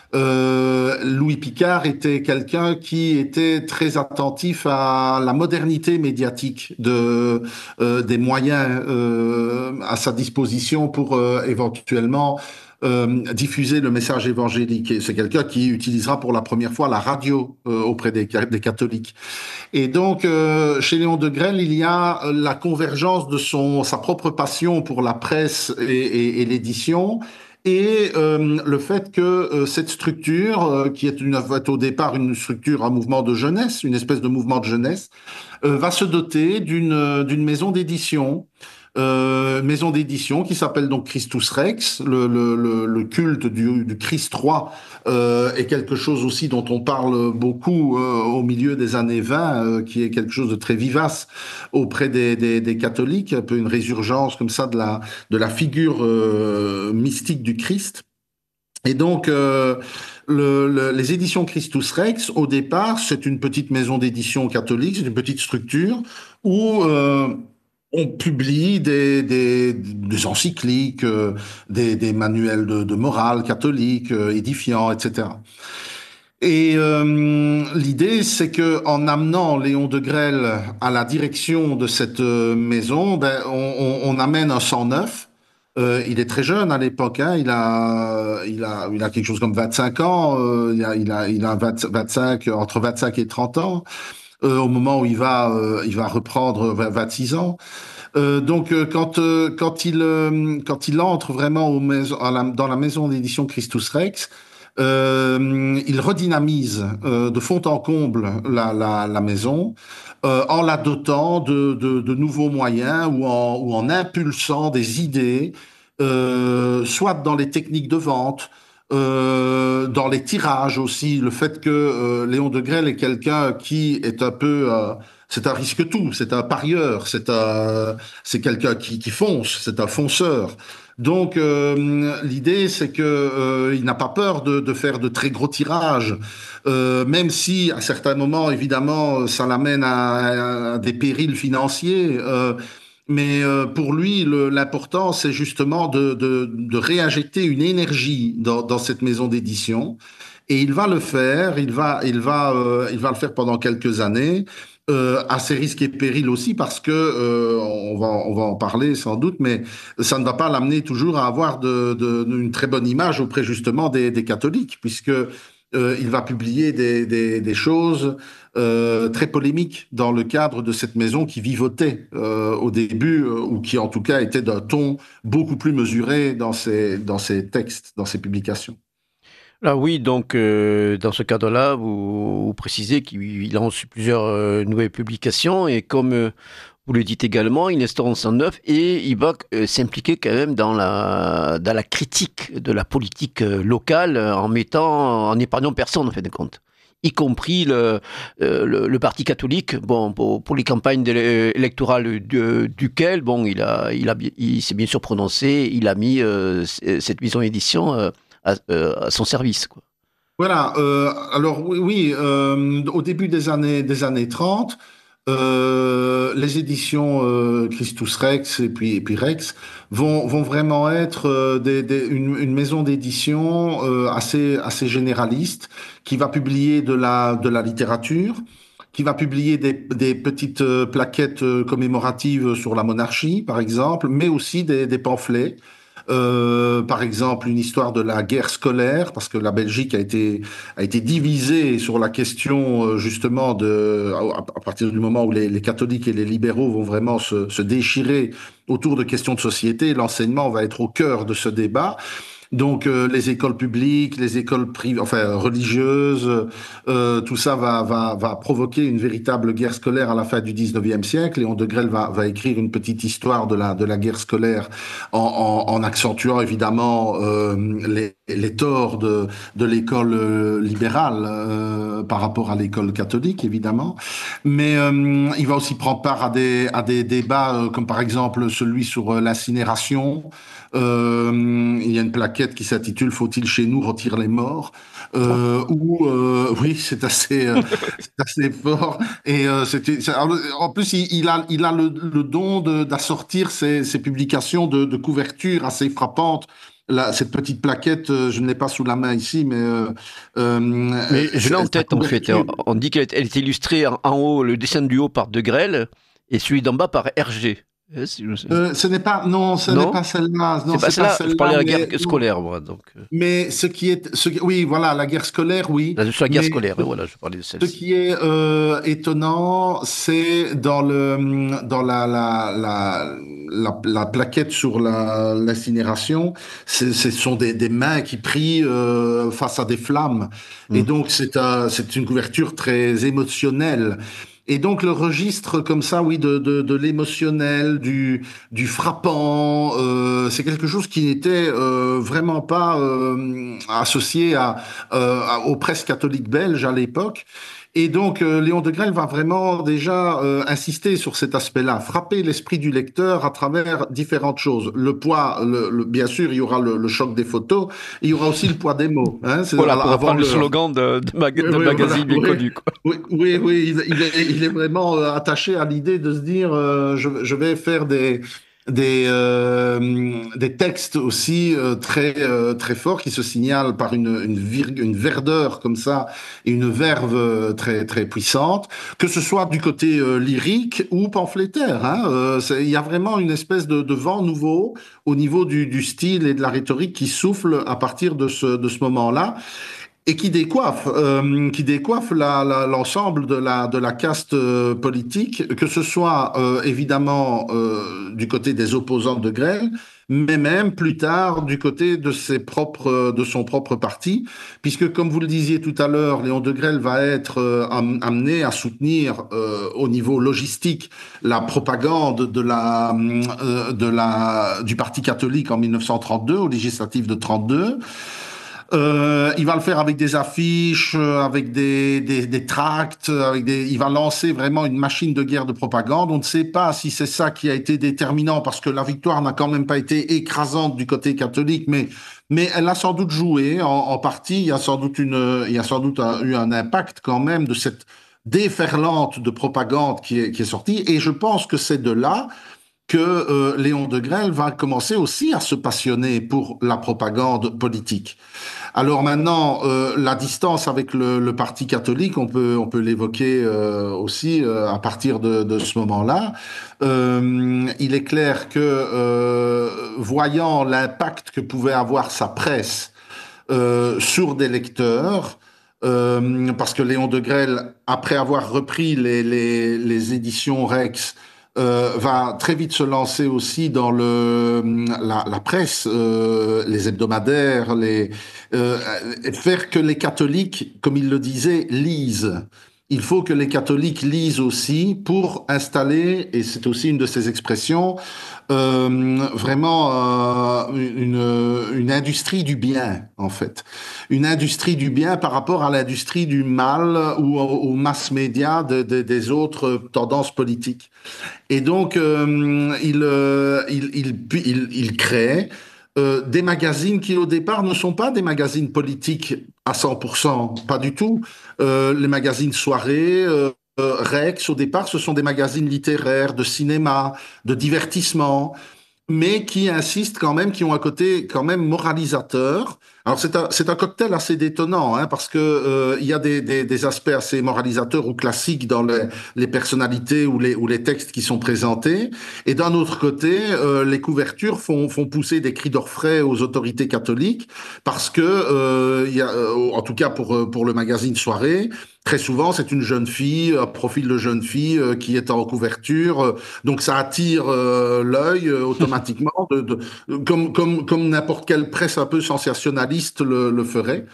Euh, Louis Picard était quelqu'un qui était très attentif à la modernité médiatique de, euh, des moyens euh, à sa disposition pour euh, éventuellement euh, diffuser le message évangélique. Et c'est quelqu'un qui utilisera pour la première fois la radio euh, auprès des, des catholiques. Et donc, euh, chez Léon de Grelle, il y a euh, la convergence de son, sa propre passion pour la presse et, et, et l'édition, et euh, le fait que euh, cette structure, euh, qui est, une, est au départ une structure, un mouvement de jeunesse, une espèce de mouvement de jeunesse, euh, va se doter d'une euh, d'une maison d'édition. Euh, maison d'édition qui s'appelle donc Christus Rex, le, le, le, le culte du, du Christ roi euh, est quelque chose aussi dont on parle beaucoup euh, au milieu des années vingt, euh, qui est quelque chose de très vivace auprès des, des, des catholiques, un peu une résurgence comme ça de la, de la figure euh, mystique du Christ. Et donc, euh, le, le, les éditions Christus Rex, au départ, c'est une petite maison d'édition catholique, c'est une petite structure où euh, on publie des, des, des encycliques, euh, des, des manuels de, de morale catholique, euh, édifiants, et cetera. Et euh, l'idée, c'est que en amenant Léon de Grelle à la direction de cette euh, maison, ben, on, on- on amène un sang neuf. Euh, il est très jeune à l'époque, hein, il a, il a, il a quelque chose comme vingt-cinq ans, euh, il a, il a, il a vingt, vingt-cinq, entre vingt-cinq et trente ans, euh, au moment où il va, euh, il va reprendre vingt, vingt-six ans. Euh, donc, euh, quand, euh, quand, il, euh, quand il entre vraiment au maison, à la- dans la maison d'édition Christus Rex, euh, il redynamise euh, de fond en comble la, la, la maison euh, en la dotant de, de, de nouveaux moyens ou en, ou en impulsant des idées, euh, soit dans les techniques de vente, euh, dans les tirages aussi. Le fait que euh, Léon de Grelle est quelqu'un qui est un peu... euh, c'est un risque-tout, c'est un parieur, c'est un, c'est quelqu'un qui, qui fonce, c'est un fonceur. Donc euh, l'idée, c'est que euh, il n'a pas peur de, de faire de très gros tirages, euh, même si à certains moments, évidemment, ça l'amène à, à des périls financiers. Euh, mais euh, pour lui, le- l'important, c'est justement de, de, de réinjecter une énergie dans, dans cette maison d'édition. Et il va le faire, il va, il va, euh, il va le faire pendant quelques années, euh, à ses risques et périls aussi, parce que euh, on va, on va en parler sans doute, mais ça ne va pas l'amener toujours à avoir de, de, une très bonne image auprès justement des, des catholiques, puisque euh, il va publier des, des, des choses euh, très polémiques dans le cadre de cette maison qui vivotait euh, au début, euh, ou qui en tout cas était d'un ton beaucoup plus mesuré dans ses, dans ses textes, dans ses publications. Là, oui, donc euh, dans ce cadre-là, vous, vous précisez qu'il a reçu plusieurs euh, nouvelles publications et comme euh, vous le dites également, il instaure un sang neuf et il va euh, s'impliquer quand même dans la, dans la critique de la politique euh, locale euh, en mettant, en épargnant personne en fin de compte, y compris le, euh, le, le parti catholique. Bon, pour, pour les campagnes d'élé- électorales du- duquel, bon, il a, il a, bi- il s'est bien sûr prononcé, il a mis euh, c- cette maison édition euh, à, euh, à son service, quoi. Voilà, euh, alors oui, oui euh, au début des années, des années trente, euh, les éditions euh, Christus Rex et puis, et puis Rex vont, vont vraiment être euh, des, des- une, une maison d'édition euh, assez, assez généraliste qui va publier de la, de la littérature, qui va publier des, des petites euh, plaquettes euh, commémoratives sur la monarchie, par exemple, mais aussi des, des pamphlets. Euh, par exemple, une histoire de la guerre scolaire, parce que la Belgique a été, a été divisée sur la question euh, justement de, à, à partir du moment où les, les catholiques et les libéraux vont vraiment se, se déchirer autour de questions de société, l'enseignement va être au cœur de ce débat. Donc euh, les écoles publiques, les écoles privées, enfin religieuses, euh, tout ça va, va, va provoquer une véritable guerre scolaire à la fin du dix-neuvième siècle. Léon de Grelle va, va écrire une petite histoire de la, de la guerre scolaire en, en, en accentuant évidemment euh, les, les torts de, de l'école euh, libérale euh, par rapport à l'école catholique, évidemment. Mais euh, il va aussi prendre part à des, à des débats euh, comme par exemple celui sur euh, l'incinération. Euh, il y a une plaquette qui s'intitule Faut-il chez nous retirer les morts Oh. euh, où euh, oui c'est assez euh, c'est assez fort et euh, c'était c'est- alors, en plus il, il a il a le, le don de d'assortir ses, ses publications de, de couvertures assez frappantes. Là, cette petite plaquette, euh, je ne l'ai pas sous la main ici, mais euh, euh, Mais je l'ai en c'est- sa tête en fait. couverture. On dit qu'elle est, elle est illustrée en, en haut, le dessin du haut par De Grelle et celui d'en bas par Hergé. Euh, si je- Euh, ce n'est pas non, ce n'est Non? pas celle-là, C'est non, pas c'est pas celle-là. Je celle-là, parlais de la guerre mais non. scolaire, moi. Donc, euh, Mais ce qui est, ce qui- oui, voilà, la guerre scolaire, oui, là, sur la guerre mais scolaire, et voilà, je parlais de ce celle-ci. qui est euh, étonnant, c'est dans le dans la la la la, la plaquette sur la l'incinération, c'est- ce sont des, des mains qui prient euh, face à des flammes, et Hmm. donc c'est un, c'est une couverture très émotionnelle. Et donc le registre comme ça, oui, de de, de l'émotionnel, du du frappant, euh, c'est quelque chose qui n'était euh, vraiment pas euh, associé à euh, aux presses catholiques belges à l'époque. Et donc, euh, Léon de Grelle va vraiment déjà euh, insister sur cet aspect-là, frapper l'esprit du lecteur à travers différentes choses. Le poids, le, le- bien sûr, il y aura le, le choc des photos, il y aura aussi le poids des mots, hein, c'est Voilà, pour avant reprendre le l'heure. slogan de, de, mag- Oui, de oui, voilà, magazine bien oui, connu, quoi. oui, oui, oui, il, il est, il est vraiment euh, attaché à l'idée de se dire, euh, je, je vais faire des, des, euh, des textes aussi euh, très, euh, très forts qui se signalent par une, une, vir- une verdeur comme ça et une verve euh, très, très puissante, que ce soit du côté euh, lyrique ou pamphlétaire. Hein, euh, c'est- il y a vraiment une espèce de, de vent nouveau au niveau du, du style et de la rhétorique qui souffle à partir de ce, de ce moment-là et qui décoiffe, euh, qui décoiffe la- la- l'ensemble de la, de la caste euh, politique, que ce soit euh, évidemment euh, du côté des opposants de Grelle, mais même plus tard du côté de ses propres, de son propre parti, puisque comme vous le disiez tout à l'heure, Léon de Grelle va être euh, am- amené à soutenir euh, au niveau logistique la propagande de la, euh, de la, du Parti catholique en mille neuf cent trente-deux, au législatif de trente-deux. Euh, il va le faire avec des affiches, euh, avec des, des, des tracts, avec des. Il va lancer vraiment une machine de guerre de propagande. On ne sait pas si c'est ça qui a été déterminant, parce que la victoire n'a quand même pas été écrasante du côté catholique, mais mais elle a sans doute joué en, en partie. Il y a sans doute une, il y a sans doute un- eu un impact quand même de cette déferlante de propagande qui est qui est sortie. Et je pense que c'est de là que euh, Léon de Grelle va commencer aussi à se passionner pour la propagande politique. Alors maintenant, euh, la distance avec le, le Parti catholique, on peut, on peut l'évoquer euh, aussi euh, à partir de, de ce moment-là. Euh, il est clair que, euh, voyant l'impact que pouvait avoir sa presse euh, sur des lecteurs, euh, parce que Léon de Grelle, après avoir repris les, les, les éditions Rex, euh, va très vite se lancer aussi dans le, la, la presse, euh, les hebdomadaires, les, euh, faire que les catholiques, comme il le disait, lisent. Il faut que les catholiques lisent aussi pour installer, et c'est aussi une de ses expressions, euh, vraiment euh, une, une industrie du bien, en fait. Une industrie du bien par rapport à l'industrie du mal ou aux mass médias de, de, des autres tendances politiques. Et donc, euh, il, euh, il, il, il, il crée euh, des magazines qui, au départ, ne sont pas des magazines politiques à cent pour cent, pas du tout. Euh, les magazines soirées, euh, euh, Rex, au départ, ce sont des magazines littéraires, de cinéma, de divertissement, mais qui insistent quand même, qui ont un côté quand même moralisateur. Alors c'est un, c'est un cocktail assez détonnant, hein, parce que euh, il y a des, des, des aspects assez moralisateurs ou classiques dans les, les personnalités ou les, ou les textes qui sont présentés. Et d'un autre côté, euh, les couvertures font, font pousser des cris d'orfraie aux autorités catholiques, parce que, euh, il y a, euh, en tout cas pour, pour le magazine Soirée, très souvent c'est une jeune fille, un profil de jeune fille euh, qui est en couverture. Donc ça attire euh, l'œil euh, automatiquement, de, de- comme, comme, comme n'importe quelle presse un peu sensationnaliste le, le ferait.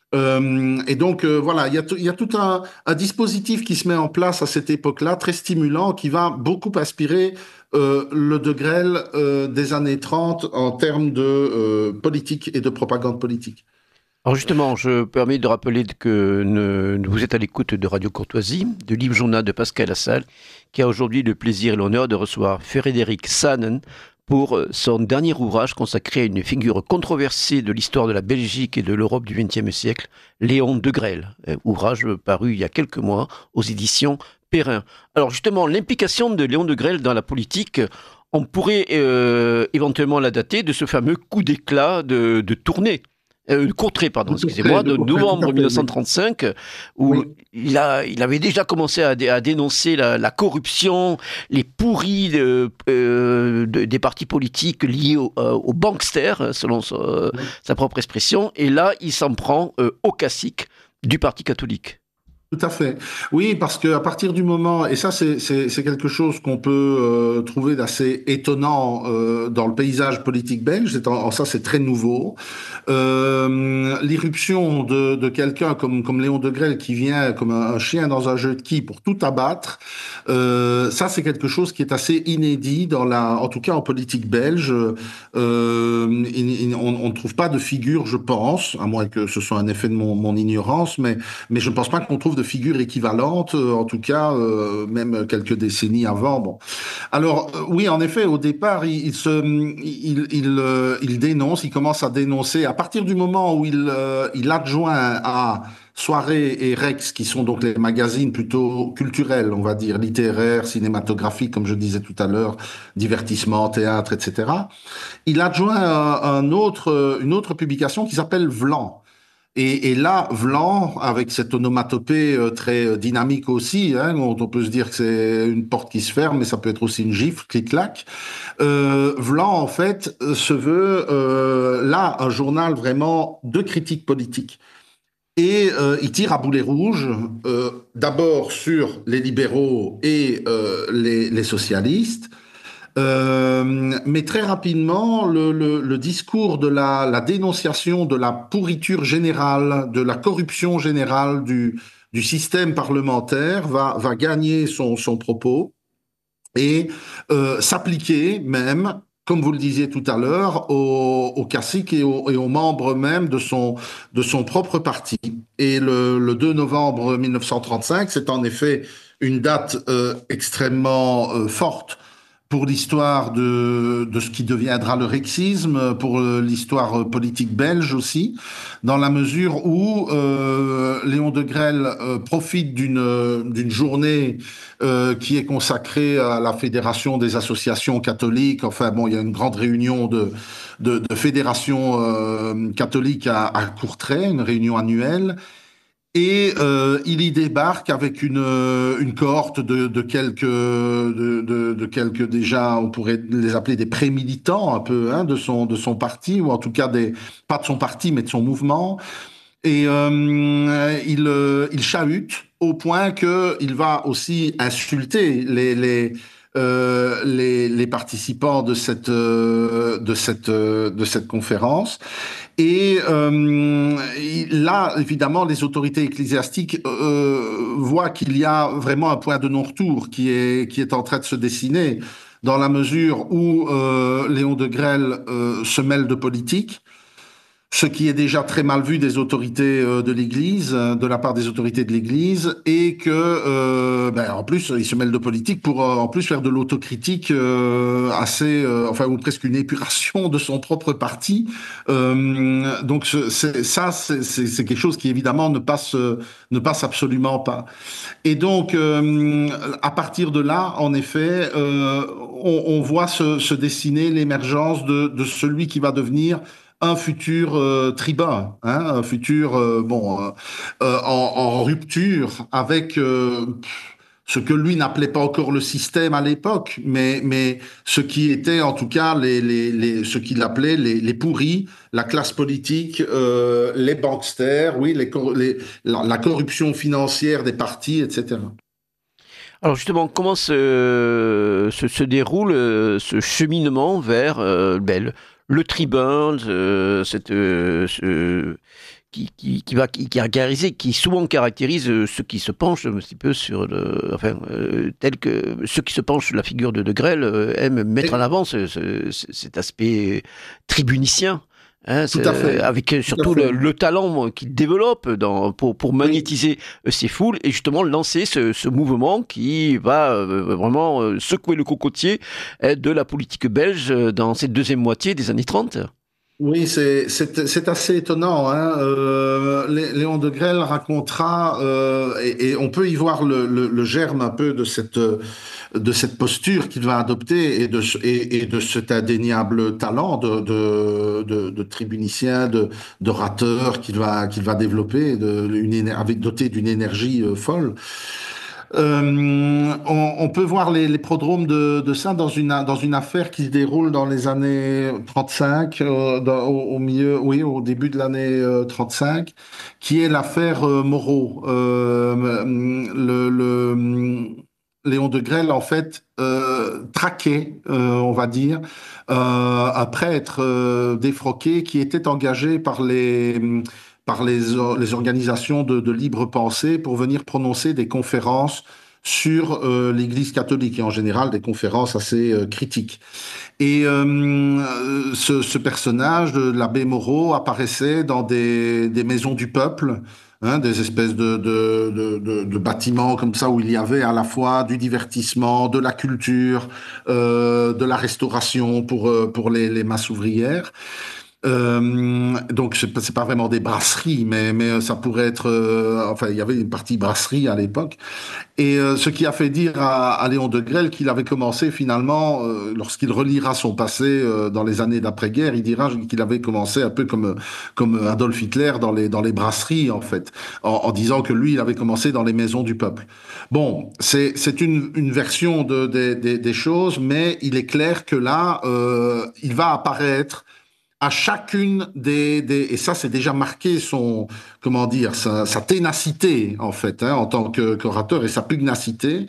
Euh, et donc euh, voilà, il y a, tout- il y a tout un, un dispositif qui se met en place à cette époque-là, très stimulant, qui va beaucoup inspirer euh, le De Grelle euh, des années trente en termes de euh, politique et de propagande politique. Alors justement, je permets de rappeler que ne- vous êtes à l'écoute de Radio Courtoisie, du livre journal de Pascal Lassalle, qui a aujourd'hui le plaisir et l'honneur de recevoir Frédéric Sanen pour euh, son dernier ouvrage consacré à une figure controversée de l'histoire de la Belgique et de l'Europe du vingtième siècle, Léon de Grelle, euh, ouvrage paru il y a quelques mois aux éditions Perrin. Alors justement, l'implication de Léon de Grelle dans la politique, on pourrait euh, éventuellement la dater de ce fameux coup d'éclat de, de Tournai. Euh, Courtrai, pardon, De Courtrai, excusez-moi, de de Courtrai, tout novembre à fait, oui. mille neuf cent trente-cinq, où Oui. il, a, il avait déjà commencé à, dé- à dénoncer la, la corruption, les pourris de, euh, de- des partis politiques liés au, euh, aux banksters, selon sa, euh, Oui. sa propre expression, et là, il s'en prend euh, au classique du Parti catholique. Tout à fait. Oui, parce que à partir du moment, et ça c'est c'est c'est quelque chose qu'on peut euh, trouver d'assez étonnant euh, dans le paysage politique belge. C'est en, en ça c'est très nouveau. Euh, l'irruption de de quelqu'un comme comme Léon de Grelle qui vient comme un, un chien dans un jeu de quilles pour tout abattre. Euh, ça c'est quelque chose qui est assez inédit dans la, en tout cas en politique belge. Euh, il- il- on on ne trouve pas de figure, je pense, à moins que ce soit un effet de mon mon ignorance, mais mais je ne pense pas qu'on trouve de figure équivalente, euh, en tout cas, euh, même quelques décennies avant. Bon. Alors, euh, oui, en effet, au départ, il, il se, il, il, euh, il dénonce, il commence à dénoncer. À partir du moment où il, euh, il adjoint à Soirée et Rex, qui sont donc les magazines plutôt culturels, on va dire, littéraires, cinématographiques, comme je disais tout à l'heure, divertissement, théâtre, et cetera. Il adjoint un, un autre, une autre publication qui s'appelle Vlan. Et, et là, Vlan, avec cette onomatopée euh, très dynamique aussi, hein, on, on peut se dire que c'est une porte qui se ferme, mais ça peut être aussi une gifle, clic-clac. Euh, Vlan, en fait, euh, se veut euh, là un journal vraiment de critique politique. Et euh, il tire à boulet rouge, euh, d'abord sur les libéraux et euh, les, les socialistes, euh, mais très rapidement, le, le, le discours de la, la dénonciation de la pourriture générale, de la corruption générale du, du système parlementaire va, va gagner son, son propos et euh, s'appliquer même, comme vous le disiez tout à l'heure, aux, aux caciques et aux, et aux membres même de son, de son propre parti. Et le, le deux novembre mille neuf cent trente-cinq, c'est en effet une date euh, extrêmement euh, forte pour l'histoire de, de ce qui deviendra le rexisme, pour euh, l'histoire politique belge aussi, dans la mesure où euh, Léon de Grelle euh, profite d'une d'une journée euh, qui est consacrée à la Fédération des associations catholiques. Enfin bon, il y a une grande réunion de, de, de fédérations euh, catholiques à, à Courtrai, une réunion annuelle. Et euh, il y débarque avec une, euh, une cohorte de, de quelques, de, de, de quelques déjà, on pourrait les appeler des pré-militants un peu hein, de son de son parti ou en tout cas des pas de son parti mais de son mouvement. Et euh, il euh, il chahute au point que il va aussi insulter les les euh, les, les participants de cette euh, de cette euh, de cette conférence. Et euh, là, évidemment, les autorités ecclésiastiques euh, voient qu'il y a vraiment un point de non-retour qui est, qui est en train de se dessiner, dans la mesure où euh, Léon de Grelle euh, se mêle de politique, ce qui est déjà très mal vu des autorités euh, de l'Église, euh, de la part des autorités de l'Église, et que, euh, ben, en plus, il se mêle de politique pour, euh, en plus, faire de l'autocritique euh, assez, euh, enfin, ou presque une épuration de son propre parti. Euh, donc, c'est, ça, c'est c'est quelque chose qui, évidemment, ne passe, ne passe absolument pas. Et donc, euh, à partir de là, en effet, euh, on, on voit se, se dessiner l'émergence de, de celui qui va devenir un futur euh, tribun, hein, un futur euh, bon euh, euh, en, en rupture avec euh, ce que lui n'appelait pas encore le système à l'époque, mais mais ce qui était en tout cas les les, les ce qu'il appelait les, les pourris, la classe politique, euh, les banksters, oui, les, les la, la corruption financière des partis, et cetera. Alors justement, comment se, se, se déroule euh, ce cheminement vers euh, ben, le, le tribun, euh, cette, euh, ce, qui, qui, qui va qui, qui caractérise, qui souvent caractérise euh, ceux qui se penchent un petit peu sur le, enfin, euh, tel que ceux qui se penchent sur la figure de De Grelle euh, aiment mettre en avant ce, ce, cet aspect tribunicien. Hein, Tout à fait. avec Tout surtout à fait. le, le talent qu'il développe dans, pour, pour Oui. magnétiser ces foules et justement lancer ce, ce mouvement qui va euh, vraiment euh, secouer le cocotier euh, de la politique belge dans cette deuxième moitié des années trente. Oui, c'est c'est c'est assez étonnant. Hein. Euh, Lé- Léon de Grelle racontera euh, et, et on peut y voir le, le, le germe un peu de cette de cette posture qu'il va adopter et de ce- et, et de cet indéniable talent de de, de, de tribunicien, de d'orateur qu'il va qu'il va développer, de une éner- avec doté d'une énergie euh, folle. Euh, on, on peut voir les, les prodromes de, de ça dans une, dans une affaire qui se déroule dans les années trente-cinq, euh, dans- au, au milieu, oui, au début de l'année euh, trente-cinq, qui est l'affaire euh, Moreau. Euh, le, le, Léon de Grelle, en fait, euh, traquait, euh, on va dire, euh, un prêtre euh, défroqué qui était engagé par les par les, or- les organisations de, de libre pensée pour venir prononcer des conférences sur euh, l'Église catholique et en général des conférences assez euh, critiques. Et euh, ce, ce personnage de l'abbé Moreau apparaissait dans des, des maisons du peuple hein, des espèces de, de, de, de, de bâtiments comme ça où il y avait à la fois du divertissement, de la culture, euh, de la restauration pour, euh, pour les, les masses ouvrières. Euh, donc c'est pas, c'est pas vraiment des brasseries, mais mais ça pourrait être. Euh, enfin, il y avait une partie brasserie à l'époque. Et euh, ce qui a fait dire à, à Léon de Grelle qu'il avait commencé finalement, euh, lorsqu'il relira son passé euh, dans les années d'après-guerre, il dira qu'il avait commencé un peu comme comme Adolf Hitler dans les dans les brasseries en fait, en, en disant que lui il avait commencé dans les maisons du peuple. Bon, c'est c'est une une version de des des, des choses, mais il est clair que là, euh, il va apparaître à chacune des, des et ça c'est déjà marqué son comment dire sa, sa ténacité en fait hein, en tant que qu'orateur et sa pugnacité.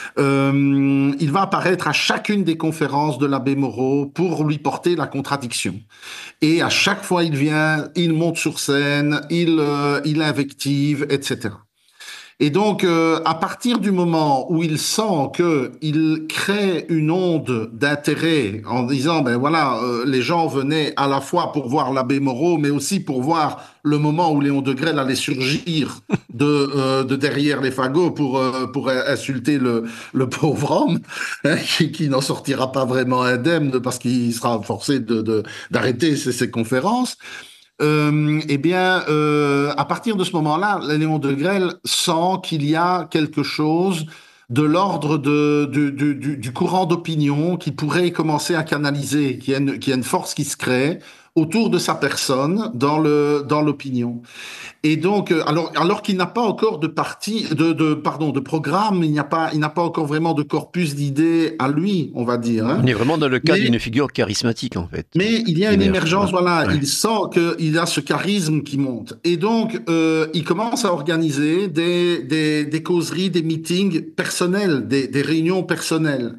Euh, il va apparaître à chacune des conférences de l'abbé Moreau pour lui porter la contradiction. Et à chaque fois il vient, il monte sur scène, il euh, il invective, et cetera. Et donc, euh, à partir du moment où il sent que il crée une onde d'intérêt en disant, ben voilà, euh, les gens venaient à la fois pour voir l'abbé Moreau, mais aussi pour voir le moment où Léon de Grelle allait surgir de, euh, de derrière les fagots pour, euh, pour insulter le, le pauvre homme, hein, qui, qui n'en sortira pas vraiment indemne parce qu'il sera forcé de, de, d'arrêter ses, ses conférences. Euh, eh bien, euh, à partir de ce moment-là, Léon de Grelle sent qu'il y a quelque chose de l'ordre de, du, du, du, du courant d'opinion qui pourrait commencer à canaliser, qu'il y a une, qu'il y a une force qui se crée autour de sa personne dans le dans l'opinion. Et donc, euh, alors, alors qu'il n'a pas encore de parti, de, de, pardon, de programme, il n'y a pas, il n'a pas encore vraiment de corpus d'idées à lui, on va dire. Hein. On est vraiment dans le cas Mais, d'une figure charismatique, en fait. mais il y a une Émerge, émergence, ouais. voilà. Ouais. Il sent qu'il a ce charisme qui monte. Et donc, euh, il commence à organiser des, des, des causeries, des meetings personnels, des, des réunions personnelles.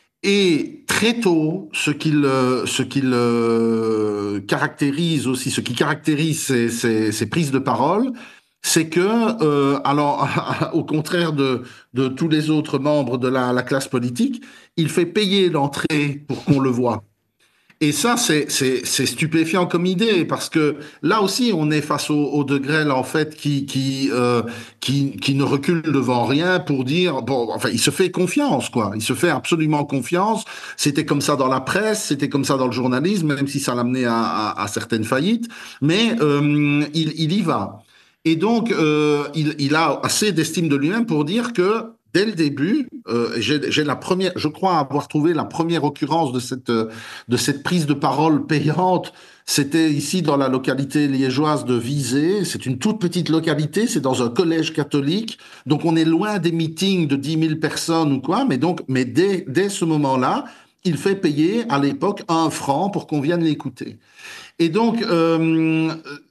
Et très tôt, ce qu'il euh, ce qu'il euh, caractérise aussi, ce qui caractérise ses, ses, ses prises de parole, c'est que, euh, alors, au contraire de, de tous les autres membres de la, la classe politique, il fait payer l'entrée pour qu'on le voie. Et ça, c'est c'est c'est stupéfiant comme idée parce que là aussi, on est face au, au De Grelle en fait qui qui euh, qui qui ne recule devant rien pour dire bon, enfin, il se fait confiance quoi. Il se fait absolument confiance. C'était comme ça dans la presse, c'était comme ça dans le journalisme, même si ça l'a amené à, à, à certaines faillites. Mais euh, il il y va. Et donc, euh, il, il a assez d'estime de lui-même pour dire que dès le début, euh, j'ai j'ai la première, je crois avoir trouvé la première occurrence de cette de cette prise de parole payante. C'était ici dans la localité liégeoise de Visé. C'est une toute petite localité, c'est dans un collège catholique. Donc on est loin des meetings de dix mille personnes ou quoi, mais donc, mais dès, dès ce moment-là, il fait payer à l'époque un franc pour qu'on vienne l'écouter. Et donc, euh,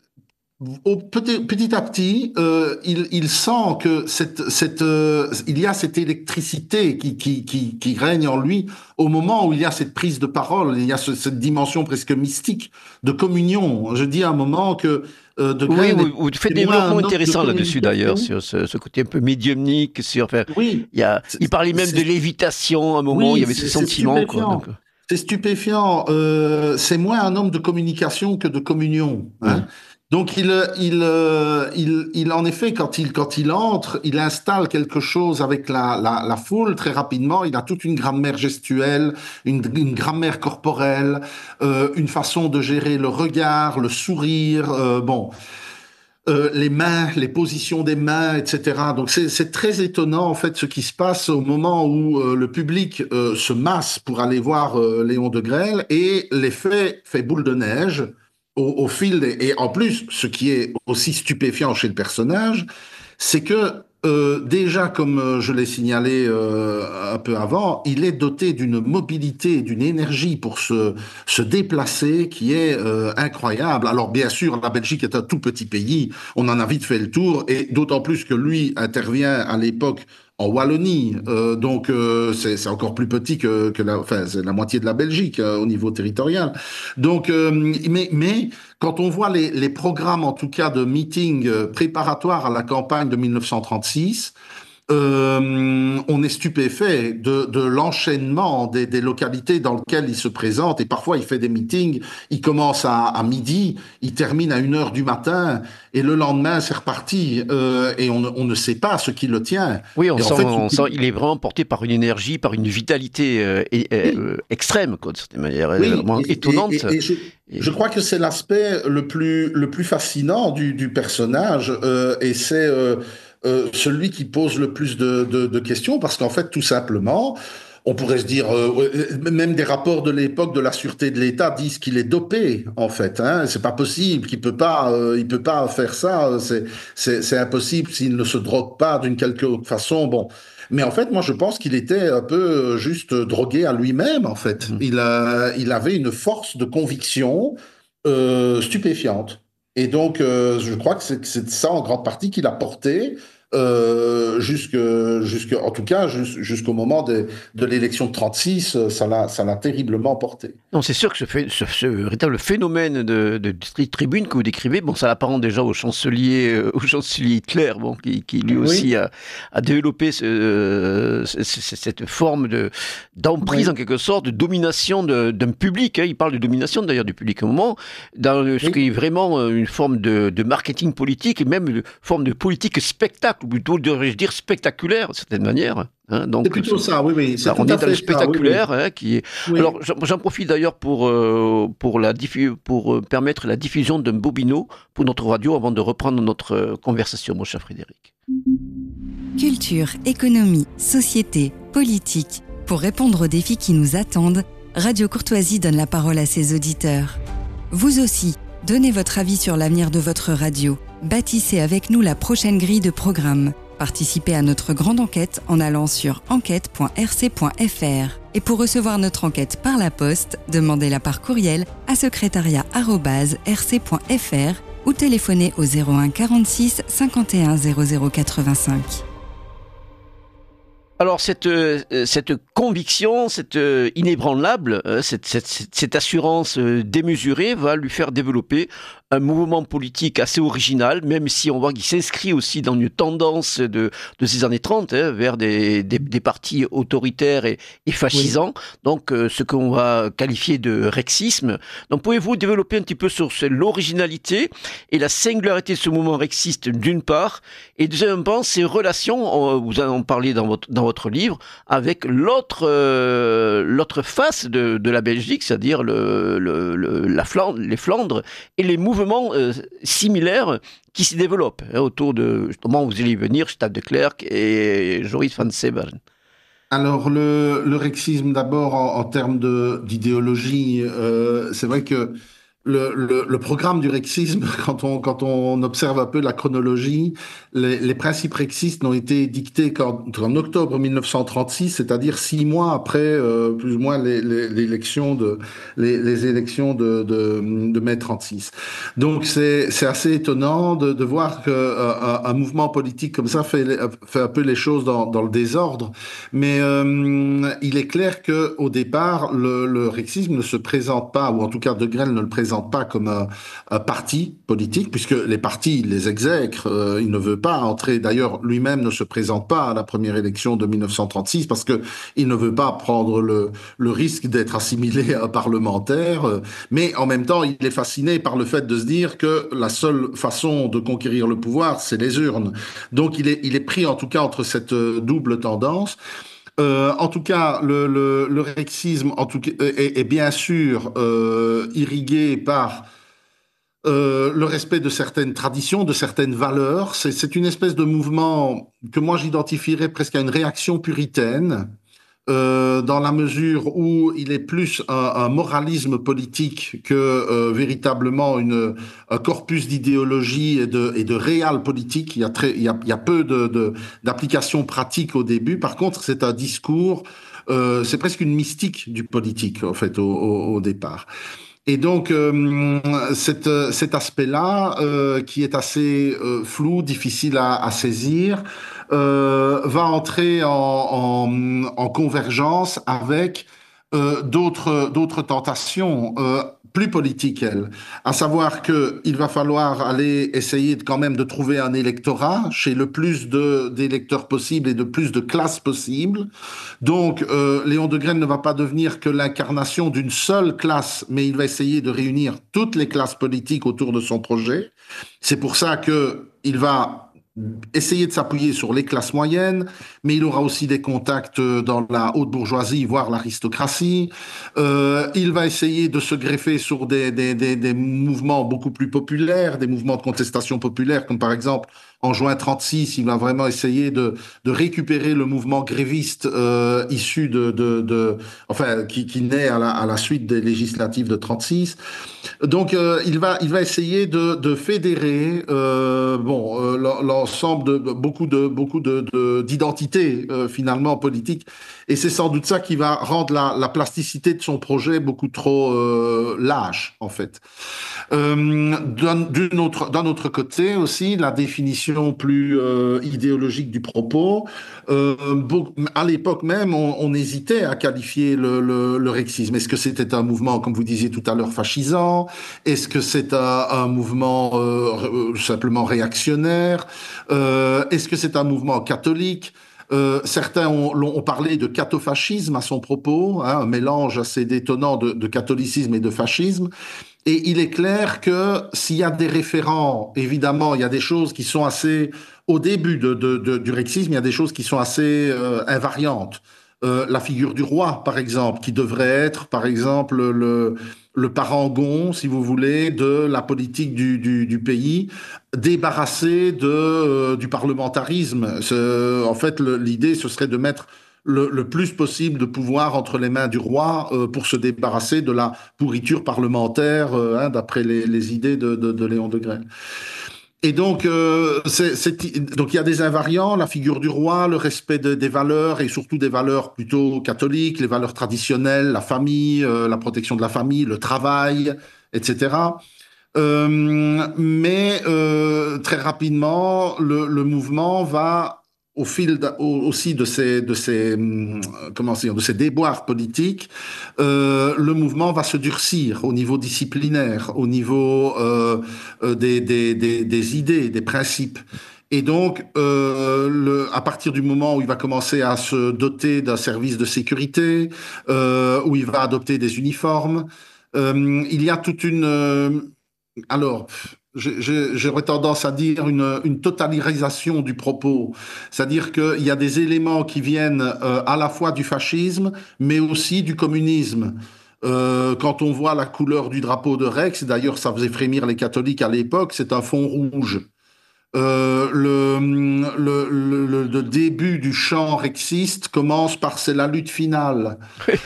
au petit, petit à petit, euh, il, il sent que cette, cette, euh, il y a cette électricité qui, qui, qui, qui règne en lui au moment où il y a cette prise de parole, il y a ce, cette dimension presque mystique de communion. Je dis à un moment que euh, De Oui, Grelle vous, vous faites est des moins un développements homme de intéressants là-dessus d'ailleurs, communication. sur ce, ce côté un peu médiumnique. Sur, enfin, Oui, il, y a, il parlait même de c'est, lévitation à un moment, il y oui, avait ce c'est c'est sentiment. Quoi, stupéfiant. donc, C'est stupéfiant. Euh, c'est moins un homme de communication que de communion. Hein. ouais. Donc il, il, euh, il, il, en effet, quand il, quand il entre, il installe quelque chose avec la, la, la foule très rapidement. Il a toute une grammaire gestuelle, une, une grammaire corporelle, euh, une façon de gérer le regard, le sourire. Euh, bon, euh, les mains, les positions des mains, et cetera. Donc c'est c'est très étonnant en fait ce qui se passe au moment où euh, le public euh, se masse pour aller voir euh, Léon de Grelle et l'effet fait boule de neige au, au fil des... Et en plus, ce qui est aussi stupéfiant chez le personnage, c'est que euh, déjà, comme euh, je l'ai signalé euh, un peu avant, il est doté d'une mobilité, d'une énergie pour se, se déplacer qui est euh, incroyable. Alors bien sûr, la Belgique est un tout petit pays, on en a vite fait le tour, et d'autant plus que lui intervient à l'époque en Wallonie, euh, donc euh, c'est c'est encore plus petit que, que la, enfin, c'est la moitié de la Belgique euh, au niveau territorial. Donc, euh, mais, mais quand on voit les, les programmes, en tout cas, de meetings euh, préparatoires à la campagne de mille neuf cent trente-six, euh, on est stupéfait de, de l'enchaînement des, des localités dans lesquelles il se présente. Et parfois, il fait des meetings, il commence à, à midi, il termine à une heure du matin, et le lendemain, c'est reparti. Euh, et on, ne- on ne sait pas ce qui le tient. Oui, on Et en sent, fait, on sent, il est vraiment porté par une énergie, par une vitalité euh, et- et, oui, euh, extrême, quoi, de certaine manière, euh, oui, vraiment et, et- étonnante. et- et je, je Et- crois que c'est l'aspect le plus, le plus fascinant du, du personnage, euh, et c'est euh, euh, celui qui pose le plus de, de- de questions, parce qu'en fait, tout simplement, on pourrait se dire, euh, ouais, même des rapports de l'époque de la sûreté de l'État disent qu'il est dopé, en fait. Hein, c'est pas possible, qu'il peut pas, euh, il peut pas faire ça. C'est, c'est, c'est impossible s'il ne se drogue pas d'une quelque façon. Bon. Mais en fait, moi, je pense qu'il était un peu euh, juste drogué à lui-même, en fait. Mhm. Il a, il avait une force de conviction euh, stupéfiante. Et donc, euh, je crois que c'est que c'est ça en grande partie qu'il a porté euh, jusque, jusque, en tout cas, jus- jusqu'au moment de, de l'élection de trente-six, euh, ça l'a, ça l'a terriblement porté. Non, c'est sûr que ce, fait, ce, ce véritable phénomène de, de street tribune que vous décrivez, bon, ça l'apparente déjà au chancelier, euh, au chancelier Hitler, bon, qui, qui lui aussi Oui, a, a développé ce, euh, ce- ce- cette forme de d'emprise en oui, quelque sorte, de domination de- d'un public. Hein. Il parle de domination d'ailleurs du public à un moment, dans le- ce oui. qui est vraiment euh, une forme de, de marketing politique et même une forme de politique spectacle, ou plutôt devrais-je dire spectaculaire, d'une certaine manière. Hein. C'est Donc, plutôt ça, oui, oui, c'est alors, tout on est à dans le fait ça, oui, oui. spectaculaire, hein, qui est... Alors, Oui. j'en j'en profite d'ailleurs pour, euh, pour, la diffu- pour euh, permettre la diffusion d'un bobino pour notre radio avant de reprendre notre euh, conversation, mon cher Frédéric. Culture, économie, société, politique. Pour répondre aux défis qui nous attendent, Radio Courtoisie donne la parole à ses auditeurs. Vous aussi, donnez votre avis sur l'avenir de votre radio. Bâtissez avec nous la prochaine grille de programme. Participez à notre grande enquête en allant sur enquête point r c point f r. Et pour recevoir notre enquête par la poste, demandez-la par courriel à secrétariat arobase r c point f r ou téléphonez au zéro un quarante-six cinquante et un zéro zéro quatre-vingt-cinq. Alors cette, euh, cette conviction, cette euh, inébranlable, euh, cette, cette, cette- cette assurance euh, démesurée va lui faire développer un mouvement politique assez original, même si on voit qu'il s'inscrit aussi dans une tendance de, de ces années trente, hein, vers des, des, des partis autoritaires et, et Oui. fascisants, donc euh, ce qu'on va qualifier de rexisme. Donc pouvez-vous développer un petit peu sur ce- l'originalité et la singularité de ce mouvement rexiste d'une part, et deuxièmement ses relations, on- vous en parlez dans votre, dans votre livre, avec l'autre euh, l'autre face de, de la Belgique, c'est-à-dire le, le, le- la Flandre, les Flandres, et les mouvements euh, similaires qui s'y développent hein, autour de, justement, vous allez y venir, Stade de Klerk et Joris van Sebelen. Alors, le, le rexisme, d'abord, en, en termes de, d'idéologie, euh, c'est vrai que le, le, le programme du rexisme, quand on, quand on observe un peu la chronologie, les, les principes rexistes n'ont été dictés qu'en, qu'en octobre mille neuf cent trente-six, c'est-à-dire six mois après, euh, plus ou moins, les, les, l'élection de, les, les élections de, de, de mai trente-six. Donc, c'est, c'est assez étonnant de, de voir qu'un un, un mouvement politique comme ça fait, fait un peu les choses dans, dans le désordre. Mais euh, il est clair que au départ, le, le rexisme ne se présente pas, ou en tout cas De Grelle ne le présente pas comme un, un parti politique, puisque les partis il les exècre. Euh, il ne veut pas entrer. D'ailleurs, lui-même ne se présente pas à la première élection de mille neuf cent trente-six parce que il ne veut pas prendre le, le risque d'être assimilé à un parlementaire. Euh, Mais en même temps, il est fasciné par le fait de se dire que la seule façon de conquérir le pouvoir, c'est les urnes. Donc, il est, il est pris en tout cas entre cette euh, double tendance. Euh, en tout cas, le, le, le rexisme en tout cas, est, est bien sûr euh, irrigué par euh, le respect de certaines traditions, de certaines valeurs. C'est, c'est une espèce de mouvement que moi j'identifierais presque à une réaction puritaine, euh, dans la mesure où il est plus un, un moralisme politique que euh, véritablement une, un corpus d'idéologie et de, et de réel politique. Il y a, très, il y a, il y a peu de, de, d'applications pratiques au début. Par contre, c'est un discours, euh, c'est presque une mystique du politique, en fait, au, au, au départ. Et donc, euh, cet, cet aspect-là, euh, qui est assez euh, flou, difficile à, à saisir, euh, va entrer en, en, en convergence avec euh, d'autres d'autres tentations. Euh, plus politique, elle. À savoir que il va falloir aller essayer de, quand même de trouver un électorat chez le plus de, d'électeurs possible et de plus de classes possible. Donc, euh, Léon Degrelle ne va pas devenir que l'incarnation d'une seule classe, mais il va essayer de réunir toutes les classes politiques autour de son projet. C'est pour ça que il va essayer de s'appuyer sur les classes moyennes, mais il aura aussi des contacts dans la haute bourgeoisie, voire l'aristocratie. Euh, il va essayer de se greffer sur des, des, des, des mouvements beaucoup plus populaires, des mouvements de contestation populaire, comme par exemple en juin trente-six, il va vraiment essayer de, de récupérer le mouvement gréviste euh, issu de, de, de, enfin, qui, qui naît à la, à la suite des législatives de trente-six. Donc, euh, il va, il va essayer de, de fédérer, euh, bon, euh, l'ensemble de beaucoup de beaucoup de, de d'identités euh, finalement politiques, et c'est sans doute ça qui va rendre la, la plasticité de son projet beaucoup trop euh, lâche, en fait. Euh, d'un, d'une autre, d'un autre côté aussi, la définition plus euh, idéologique du propos. Euh, beaucoup, à l'époque même, on, on hésitait à qualifier le, le, le rexisme. Est-ce que c'était un mouvement, comme vous disiez tout à l'heure, fascisant? Est-ce que c'est un, un mouvement euh, simplement réactionnaire? euh, Est-ce que c'est un mouvement catholique? Euh, certains ont, ont parlé de cathofascisme à son propos, hein, un mélange assez détonnant de, de catholicisme et de fascisme. Et il est clair que s'il y a des référents, évidemment, il y a des choses qui sont assez, au début de, de, de, du rexisme, il y a des choses qui sont assez euh, invariantes. Euh, la figure du roi, par exemple, qui devrait être, par exemple, le, le parangon, si vous voulez, de la politique du, du, du pays, débarrassé de, euh, du parlementarisme. C'est, en fait, le, l'idée, ce serait de mettre Le, le plus possible de pouvoir entre les mains du roi euh, pour se débarrasser de la pourriture parlementaire, euh, hein, d'après les, les idées de, de, de Léon Degrelle. Et donc, euh, c'est, c'est, donc il y a des invariants, la figure du roi, le respect de, des valeurs, et surtout des valeurs plutôt catholiques, les valeurs traditionnelles, la famille, euh, la protection de la famille, le travail, et cetera. Euh, mais euh, très rapidement, le, le mouvement va au fil de, au, aussi de ces, de ces, comment dire, de ces déboires politiques, euh, le mouvement va se durcir au niveau disciplinaire, au niveau euh, des, des, des, des idées, des principes. Et donc, euh, le, à partir du moment où il va commencer à se doter d'un service de sécurité, euh, où il va adopter des uniformes, euh, il y a toute une... Euh, alors, j'aurais tendance à dire une, une totalisation du propos. C'est-à-dire qu'il y a des éléments qui viennent euh, à la fois du fascisme, mais aussi du communisme. Euh, quand on voit la couleur du drapeau de Rex, d'ailleurs ça faisait frémir les catholiques à l'époque, c'est un fond rouge. Euh, le, le, le, le début du chant rexiste commence par c'est la lutte finale.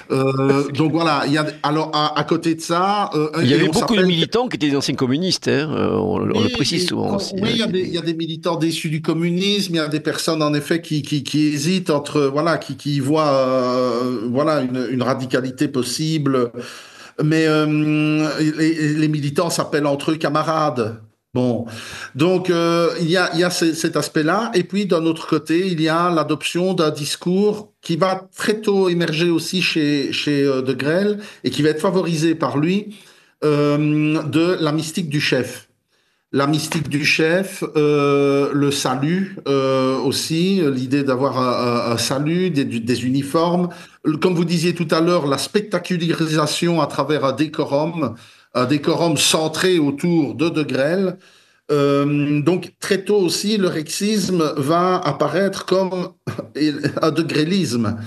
Euh, donc voilà, il y a alors à, à côté de ça, euh, il y avait beaucoup de militants qui étaient des anciens communistes, hein, on, on le précise souvent aussi. Oui, il y a des, il y a des militants déçus du communisme, il y a des personnes en effet qui qui, qui hésitent entre voilà, qui qui voient euh, voilà une, une radicalité possible, mais euh, les, les militants s'appellent entre eux camarades. Bon, donc euh, il y a, il y a c- cet aspect-là, et puis d'un autre côté, il y a l'adoption d'un discours qui va très tôt émerger aussi chez, chez euh, Degrelle, et qui va être favorisé par lui, euh, de la mystique du chef. La mystique du chef, euh, le salut euh, aussi, l'idée d'avoir un, un, un salut, des, des uniformes. Comme vous disiez tout à l'heure, la spectacularisation à travers un décorum, un décorum centré autour de Degrelle. Euh, donc très tôt aussi, le rexisme va apparaître comme un degrélisme.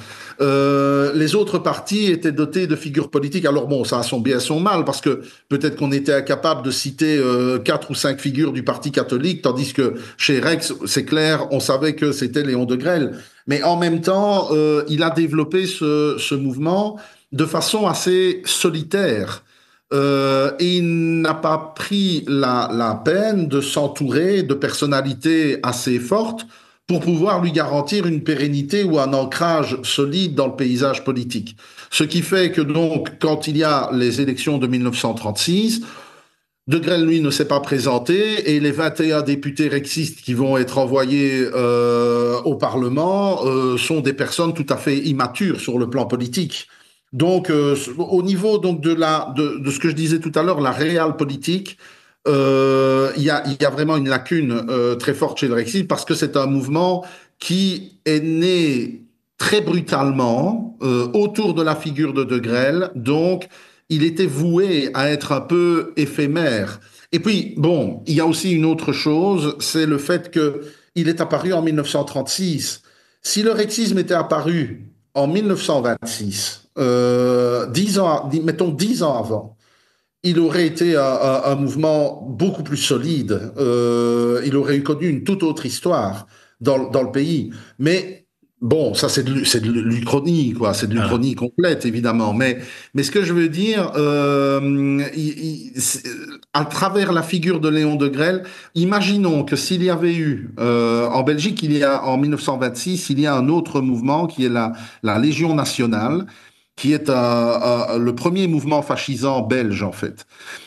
Euh, les autres partis étaient dotés de figures politiques. Alors bon, ça a son bien et son mal, parce que peut-être qu'on était incapable de citer euh, quatre ou cinq figures du parti catholique, tandis que chez Rex, c'est clair, on savait que c'était Léon Degrelle. Mais en même temps, euh, il a développé ce, ce mouvement de façon assez solitaire. Euh, et il n'a pas pris la, la peine de s'entourer de personnalités assez fortes pour pouvoir lui garantir une pérennité ou un ancrage solide dans le paysage politique. Ce qui fait que donc, quand il y a les élections de mille neuf cent trente-six, Degrelle, lui, ne s'est pas présenté, et les vingt et un députés rexistes qui vont être envoyés euh, au Parlement euh, sont des personnes tout à fait immatures sur le plan politique. Donc, euh, au niveau donc de la de, de ce que je disais tout à l'heure, la réelle politique, euh, il y a il y a vraiment une lacune euh, très forte chez le Rexit parce que c'est un mouvement qui est né très brutalement euh, autour de la figure de De Grelle. Donc, il était voué à être un peu éphémère. Et puis, bon, il y a aussi une autre chose, c'est le fait que il est apparu en mille neuf cent trente-six. Si le rexisme était apparu en mille neuf cent vingt-six, euh, dix ans, mettons dix ans avant, il aurait été un, un, un mouvement beaucoup plus solide. Euh, il aurait connu une toute autre histoire dans, dans le pays. Mais bon, ça c'est de, c'est de l'Uchronie, quoi. C'est de Voilà. l'Uchronie complète, évidemment. Mais, mais ce que je veux dire, euh, il, il, à travers la figure de Léon de Grelle, imaginons que s'il y avait eu euh, en Belgique, il y a en mille neuf cent vingt-six, il y a un autre mouvement qui est la, la Légion nationale, qui est un, un, le premier mouvement fascisant belge, en fait.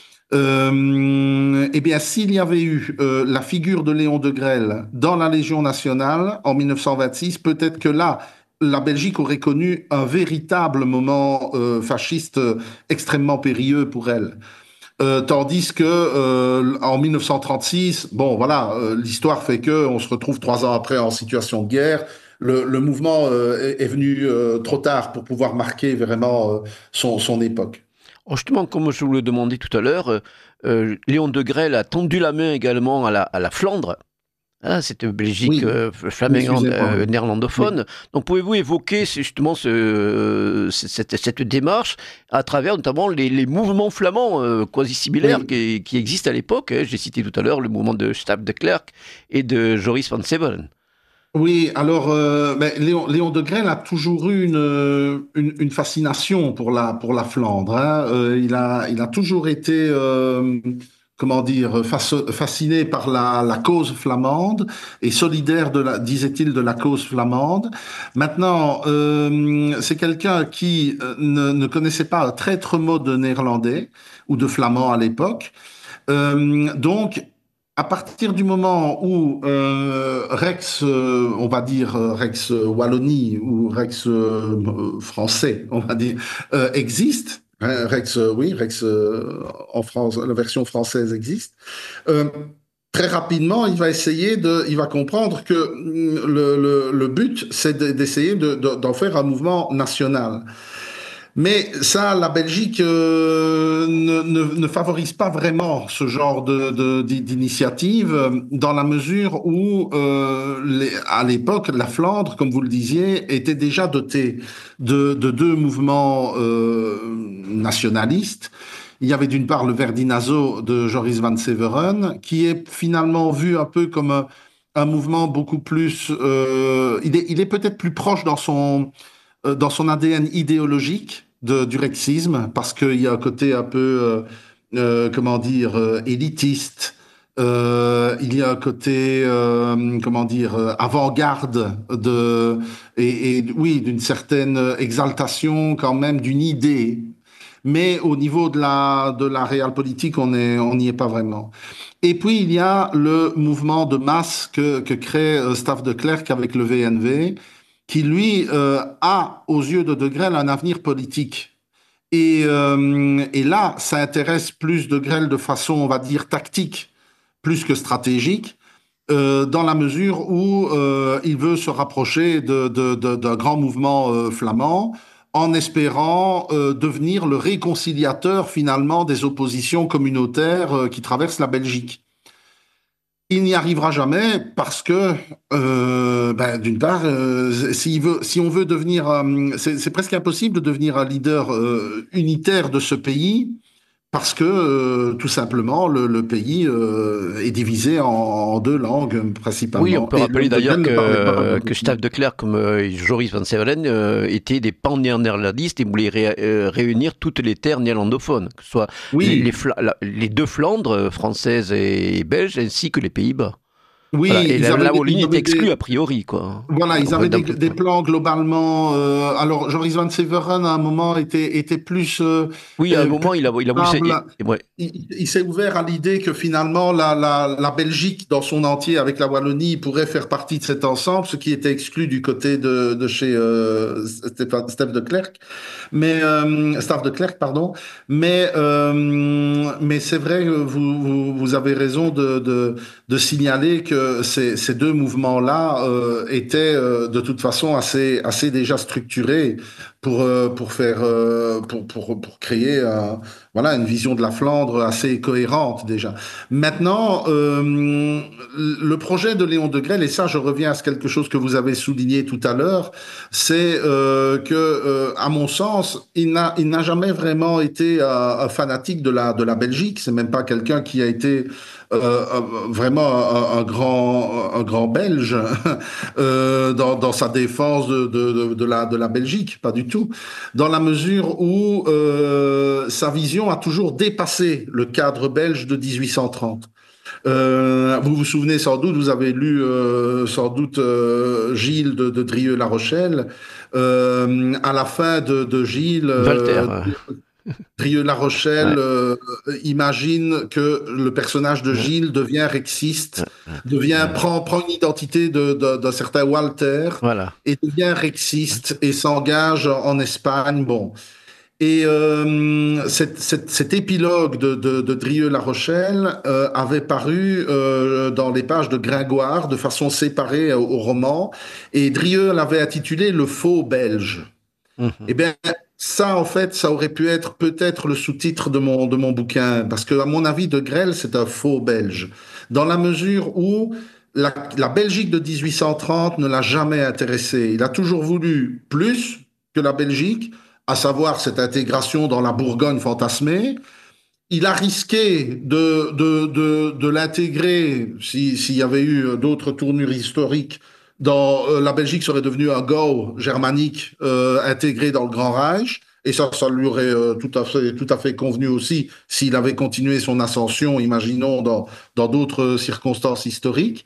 Euh, eh bien, s'il y avait eu euh, la figure de Léon de Grelle dans la Légion nationale en mille neuf cent vingt-six, peut-être que là, la Belgique aurait connu un véritable moment euh, fasciste euh, extrêmement périlleux pour elle. Euh, tandis que euh, en mille neuf cent trente-six, bon voilà, euh, l'histoire fait que on se retrouve trois ans après en situation de guerre. Le, le mouvement euh, est, est venu euh, trop tard pour pouvoir marquer vraiment euh, son, son époque. Alors justement, comme je vous le demandais tout à l'heure, euh, euh, Léon de Grelle a tendu la main également à la, à la Flandre, hein, cette Belgique Oui, euh, flamande excusez-moi. euh, Oui. néerlandophone. Donc pouvez-vous évoquer c'est justement ce, euh, cette, cette démarche à travers notamment les, les mouvements flamands euh, quasi similaires Oui. qui, qui existent à l'époque, hein. J'ai cité tout à l'heure le mouvement de Staaf de Klerk et de Joris van Severen. Oui, alors euh, ben, Léon, Léon de Grelle a toujours eu une, euh, une, une fascination pour la, pour la Flandre. Hein. Euh, il a, il a toujours été, euh, comment dire, faço- fasciné par la, la cause flamande et solidaire de la, disait-il, de la cause flamande. Maintenant, euh, c'est quelqu'un qui euh, ne, ne connaissait pas un traître mot de néerlandais ou de flamand à l'époque. Euh, donc, à partir du moment où euh, Rex, euh, on va dire euh, Rex Wallonie ou Rex euh, français, on va dire, euh, existe, hein, Rex, euh, oui, Rex euh, en France, la version française existe. Euh, Très rapidement, il va essayer de, il va comprendre que mm, le, le, le but, c'est de- d'essayer de, de- d'en faire un mouvement national. Mais ça, la Belgique euh, ne, ne, ne favorise pas vraiment ce genre de, de, d'initiative euh, dans la mesure où, euh, les, à l'époque, la Flandre, comme vous le disiez, était déjà dotée de, de deux mouvements euh, nationalistes. Il y avait d'une part le Verdinazo de Joris van Severen, qui est finalement vu un peu comme un, un mouvement beaucoup plus... Euh, il est, il est peut-être plus proche dans son euh, dans son A D N idéologique de, du rexisme, parce qu'il y a un côté un peu, euh, euh, comment dire, euh, élitiste. Euh, il y a un côté, euh, comment dire, euh, avant-garde de, et, et oui, d'une certaine exaltation quand même d'une idée. Mais au niveau de la, de la réelle politique, on est, on n'y est pas vraiment. Et puis, il y a le mouvement de masse que, que crée euh, Staaf de Klerk avec le V N V, qui, lui, euh, a, aux yeux de De Grelle, un avenir politique. Et, euh, et là, ça intéresse plus De Grelle de façon, on va dire, tactique, plus que stratégique, euh, dans la mesure où euh, il veut se rapprocher de, de, de, d'un grand mouvement euh, flamand, en espérant euh, devenir le réconciliateur, finalement, des oppositions communautaires euh, qui traversent la Belgique. Il n'y arrivera jamais parce que, euh, ben, d'une part, euh, s'il veut, si on veut devenir, euh, c'est c'est presque impossible de devenir un leader euh, unitaire de ce pays parce que, euh, tout simplement, le, le pays euh, est divisé en, en deux langues Oui, on principalement. peut Et rappeler le De d'ailleurs Grelle ne parlait pas que, que Staaf francophone. de Klerk comme euh, Joris van Severen euh, étaient des pan-néerlandistes et voulaient ré- euh, réunir toutes les terres néerlandophones, que ce soit les, les, Oui, Fla- la- les deux Flandres, euh, françaises et belges, ainsi que les Pays-Bas. Oui, Voilà. Et ils la, avaient, la des- Wallonie ils était avaient exclue des, a priori, quoi. voilà, ils Enfin, avaient dans des, tout le des point. plans globalement. Euh, alors, Joris Van Severen, à un moment, était, était plus, euh, Oui, à un euh, plus moment, il a, il a voulu. stable. c'est- il- ouais. Il, il s'est ouvert à l'idée que finalement, la, la, la Belgique, dans son entier, avec la Wallonie, pourrait faire partie de cet ensemble, ce qui était exclu du côté de, de chez euh, Stéphane- Steph de Klerk. Mais euh, Staff de Klerk, pardon. Mais euh, mais c'est vrai, que vous, vous, vous avez raison de, de, de signaler que ces, ces deux mouvements-là euh, étaient euh, de toute façon assez assez déjà structurés pour euh, pour faire euh, pour, pour pour créer un, voilà une vision de la Flandre assez cohérente déjà. Maintenant, euh, le projet de Léon Degrelle, et ça je reviens à ce quelque chose que vous avez souligné tout à l'heure, c'est euh, que, euh, à mon sens, il n'a, il n'a jamais vraiment été euh, un fanatique de la, de la Belgique. C'est même pas quelqu'un qui a été euh, un- vraiment un, un grand, un grand Belge euh, dans, dans sa défense de, de, de, de la, de la Belgique, pas du tout. Dans la mesure où euh, sa vision a toujours dépassé le cadre belge de dix-huit cent trente. Euh, vous vous souvenez sans doute, vous avez lu euh, sans doute euh, Gilles de, de Drieux-La Rochelle. Euh, à la fin de, de Gilles, Walter. euh, euh, Drieux-La Rochelle ouais, euh, imagine que le personnage de ouais, Gilles devient rexiste, ouais, ouais, devient ouais. prend, prend une identité de, de- d'un certain Walter Voilà. et devient rexiste et s'engage en Espagne. Bon. Et euh, cette- cette- cet épilogue de, de, de Drieux-La Rochelle euh, avait paru euh, dans les pages de Gringoire de façon séparée au, au roman, et Drieux l'avait intitulé Le Faux Belge. Eh Mhm. bien, ça, en fait, ça aurait pu être peut-être le sous-titre de mon, de mon bouquin, parce que, à mon avis, De Grelle, c'est un faux Belge, dans la mesure où la, la Belgique de dix-huit cent trente ne l'a jamais intéressé. Il a toujours voulu plus que la Belgique, à savoir cette intégration dans la Bourgogne fantasmée. Il a risqué de, de, de, de l'intégrer, si, s'il y avait eu d'autres tournures historiques, dans euh, la Belgique serait devenue un Gau germanique euh, intégré dans le Grand Reich. Et ça, ça lui aurait euh, tout à fait, tout à fait convenu aussi s'il avait continué son ascension, imaginons, dans, dans d'autres circonstances historiques.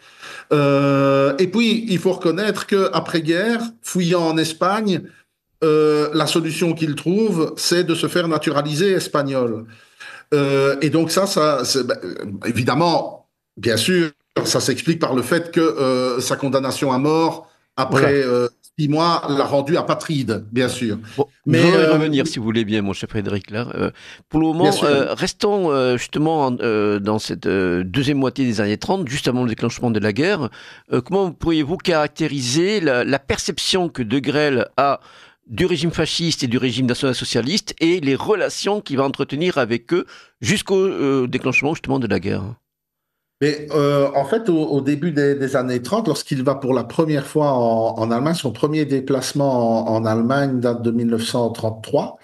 Euh, et puis, il faut reconnaître qu'après-guerre, fouillant en Espagne, euh, la solution qu'il trouve, c'est de se faire naturaliser espagnol. Euh, et donc ça, ça c'est- ben, euh, évidemment, bien sûr, ça s'explique par le fait que euh, sa condamnation à mort, Voilà. après euh, six mois, l'a rendu apatride, bien Voilà. sûr. Bon, nous Mais allons y euh, revenir si vous voulez bien, mon cher Frédéric. Là, Euh, pour le bien moment, sûr, euh, restons euh, justement en- euh, dans cette euh, deuxième moitié des années trente, juste avant le déclenchement de la guerre. Euh, comment pourriez-vous caractériser la, la perception que De Grelle a du régime fasciste et du régime national-socialiste et les relations qu'il va entretenir avec eux jusqu'au euh, déclenchement justement de la guerre? mais euh, en fait, au, au début des, des années trente, lorsqu'il va pour la première fois en, en Allemagne, son premier déplacement en, en Allemagne date de mille neuf cent trente-trois.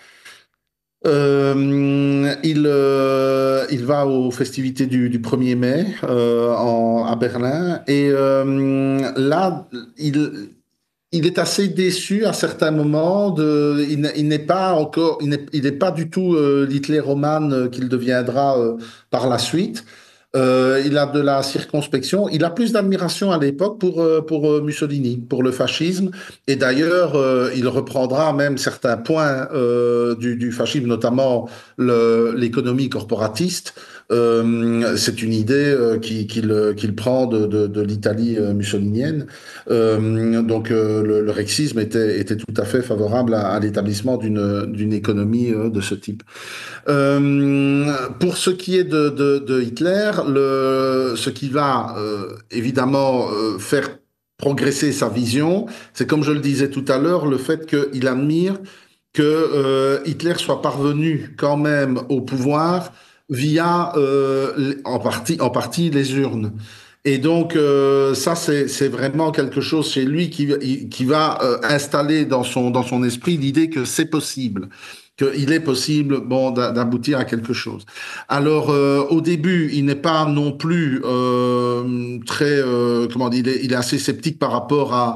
Euh, il, euh, il va aux festivités du, du premier mai euh, en, à Berlin, et euh, là, il, il est assez déçu à certains moments. De, il, n'est il n'est pas encore, il n'est, il n'est pas du tout euh, l'Hitler-Roman qu'il deviendra euh, par la suite. Euh, il a de la circonspection. Il a plus d'admiration à l'époque pour, euh, pour euh, Mussolini, pour le fascisme. Et d'ailleurs, euh, il reprendra même certains points euh, du, du fascisme, notamment le- l'économie corporatiste. Euh, c'est une idée euh, qui- qu'il qu'il prend de, de, de l'Italie euh, mussolinienne. Euh, donc euh, le, le rexisme était, était tout à fait favorable à, à l'établissement d'une d'une économie euh, de ce type. Euh, pour ce qui est de, de, de Hitler, le, ce qui va euh, évidemment euh, faire progresser sa vision, c'est comme je le disais tout à l'heure, le fait qu'il admire que euh, Hitler soit parvenu quand même au pouvoir via euh, en partie, en partie les urnes. Et donc euh, ça, c'est c'est vraiment quelque chose chez lui qui, qui va euh, installer dans son, dans son esprit l'idée que c'est possible, qu'il est possible bon, d'a- d'aboutir à quelque chose. Alors euh, au début, il n'est pas non plus euh, très, euh, comment dire, il est, il est assez sceptique par rapport à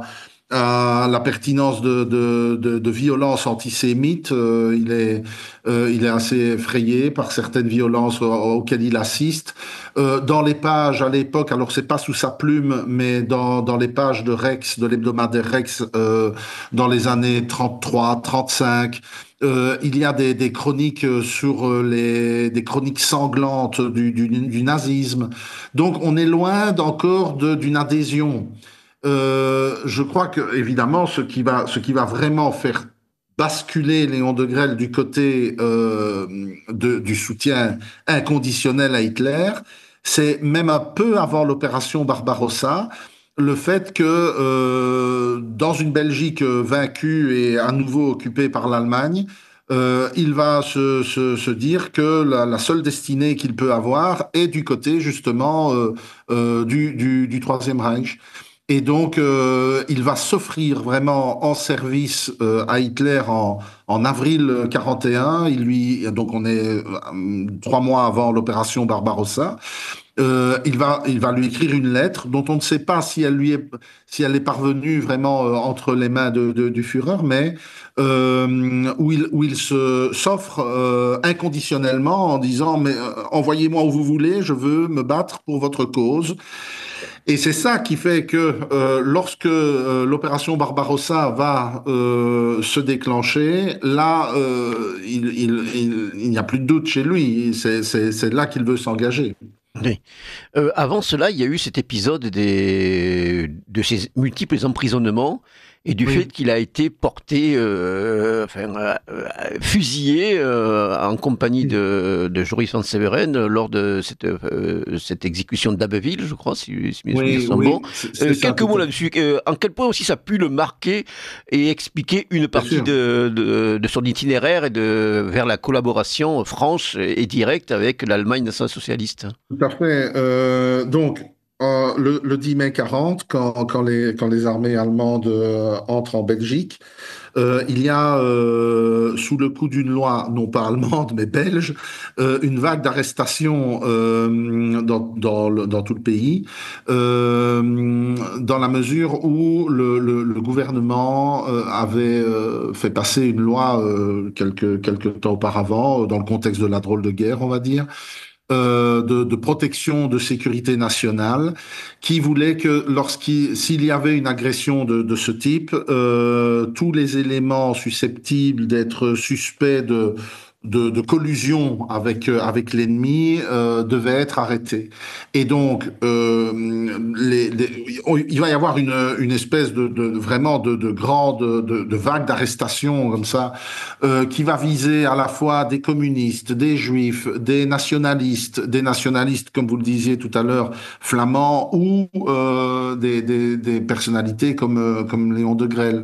à la pertinence de, de, de, de violences antisémites. Euh, il est, euh, il est assez effrayé par certaines violences auxquelles il assiste. Euh, dans les pages à l'époque, alors c'est pas sous sa plume, mais dans, dans les pages de Rex, de l'hebdomadaire Rex, euh, dans les années trente-trois, trente-cinq, euh, il y a des, des chroniques sur les, des chroniques sanglantes du, du, du nazisme. Donc on est loin encore de, d'une adhésion. Euh, je crois que, évidemment, ce qui va, ce qui va vraiment faire basculer Léon de Grelle du côté euh, de, du soutien inconditionnel à Hitler, c'est même un peu avant l'opération Barbarossa, le fait que euh, dans une Belgique vaincue et à nouveau occupée par l'Allemagne, euh, il va se, se, se dire que la, la seule destinée qu'il peut avoir est du côté justement euh, euh, du, du, du Troisième Reich. Et donc, euh, il va s'offrir vraiment en service euh, à Hitler en, en avril quarante et un. Il lui, donc, on est euh, trois mois avant l'opération Barbarossa. Euh, il va, il va lui écrire une lettre dont on ne sait pas si elle lui est, si elle est parvenue vraiment euh, entre les mains de, de, du Führer, mais euh, où il, où il se s'offre euh, inconditionnellement en disant mais euh, envoyez-moi où vous voulez, je veux me battre pour votre cause. Et c'est ça qui fait que euh, lorsque euh, l'opération Barbarossa va euh, se déclencher, là, euh, il, il, il, il n'y a plus de doute chez lui. C'est, c'est, c'est là qu'il veut s'engager. Oui. Euh, avant cela, il y a eu cet épisode des, de ces multiples emprisonnements et du Oui. fait qu'il a été porté, euh, enfin, euh, fusillé euh, en compagnie de, de Joris van Severen lors de cette, euh, cette exécution d'Abbeville, je crois, si, si mes Oui, souvenirs sont oui, bons. c'est- c'est Euh, ça, quelques tout mots à- là-dessus. Euh, en quel point aussi ça a pu le marquer et expliquer une partie sûr. de, de, de son itinéraire et de, vers la collaboration franche et directe avec l'Allemagne nationale-socialiste. Tout à fait. Euh, donc, euh, le, le dix mai quarante, quand, quand les, quand les armées allemandes euh, entrent en Belgique, euh, il y a, euh, sous le coup d'une loi, non pas allemande, mais belge, euh, une vague d'arrestations euh, dans, dans, le- dans tout le pays, euh, dans la mesure où le, le, le gouvernement euh, avait euh, fait passer une loi euh, quelques, quelques temps auparavant, dans le contexte de la drôle de guerre, on va dire, euh, de, de protection de sécurité nationale, qui voulait que lorsqu'il s'il y avait une agression de, de ce type, euh, tous les éléments susceptibles d'être suspects de de, de collusion avec euh, avec l'ennemi euh, devaient être arrêtés. Et donc, euh, les, les- il va y avoir une, une espèce de, de vraiment de, de grande de, de vague d'arrestations comme ça euh, qui va viser à la fois des communistes, des juifs, des nationalistes, des nationalistes, comme vous le disiez tout à l'heure, flamands, ou euh, des, des, des personnalités comme, euh, comme Léon de Grelle,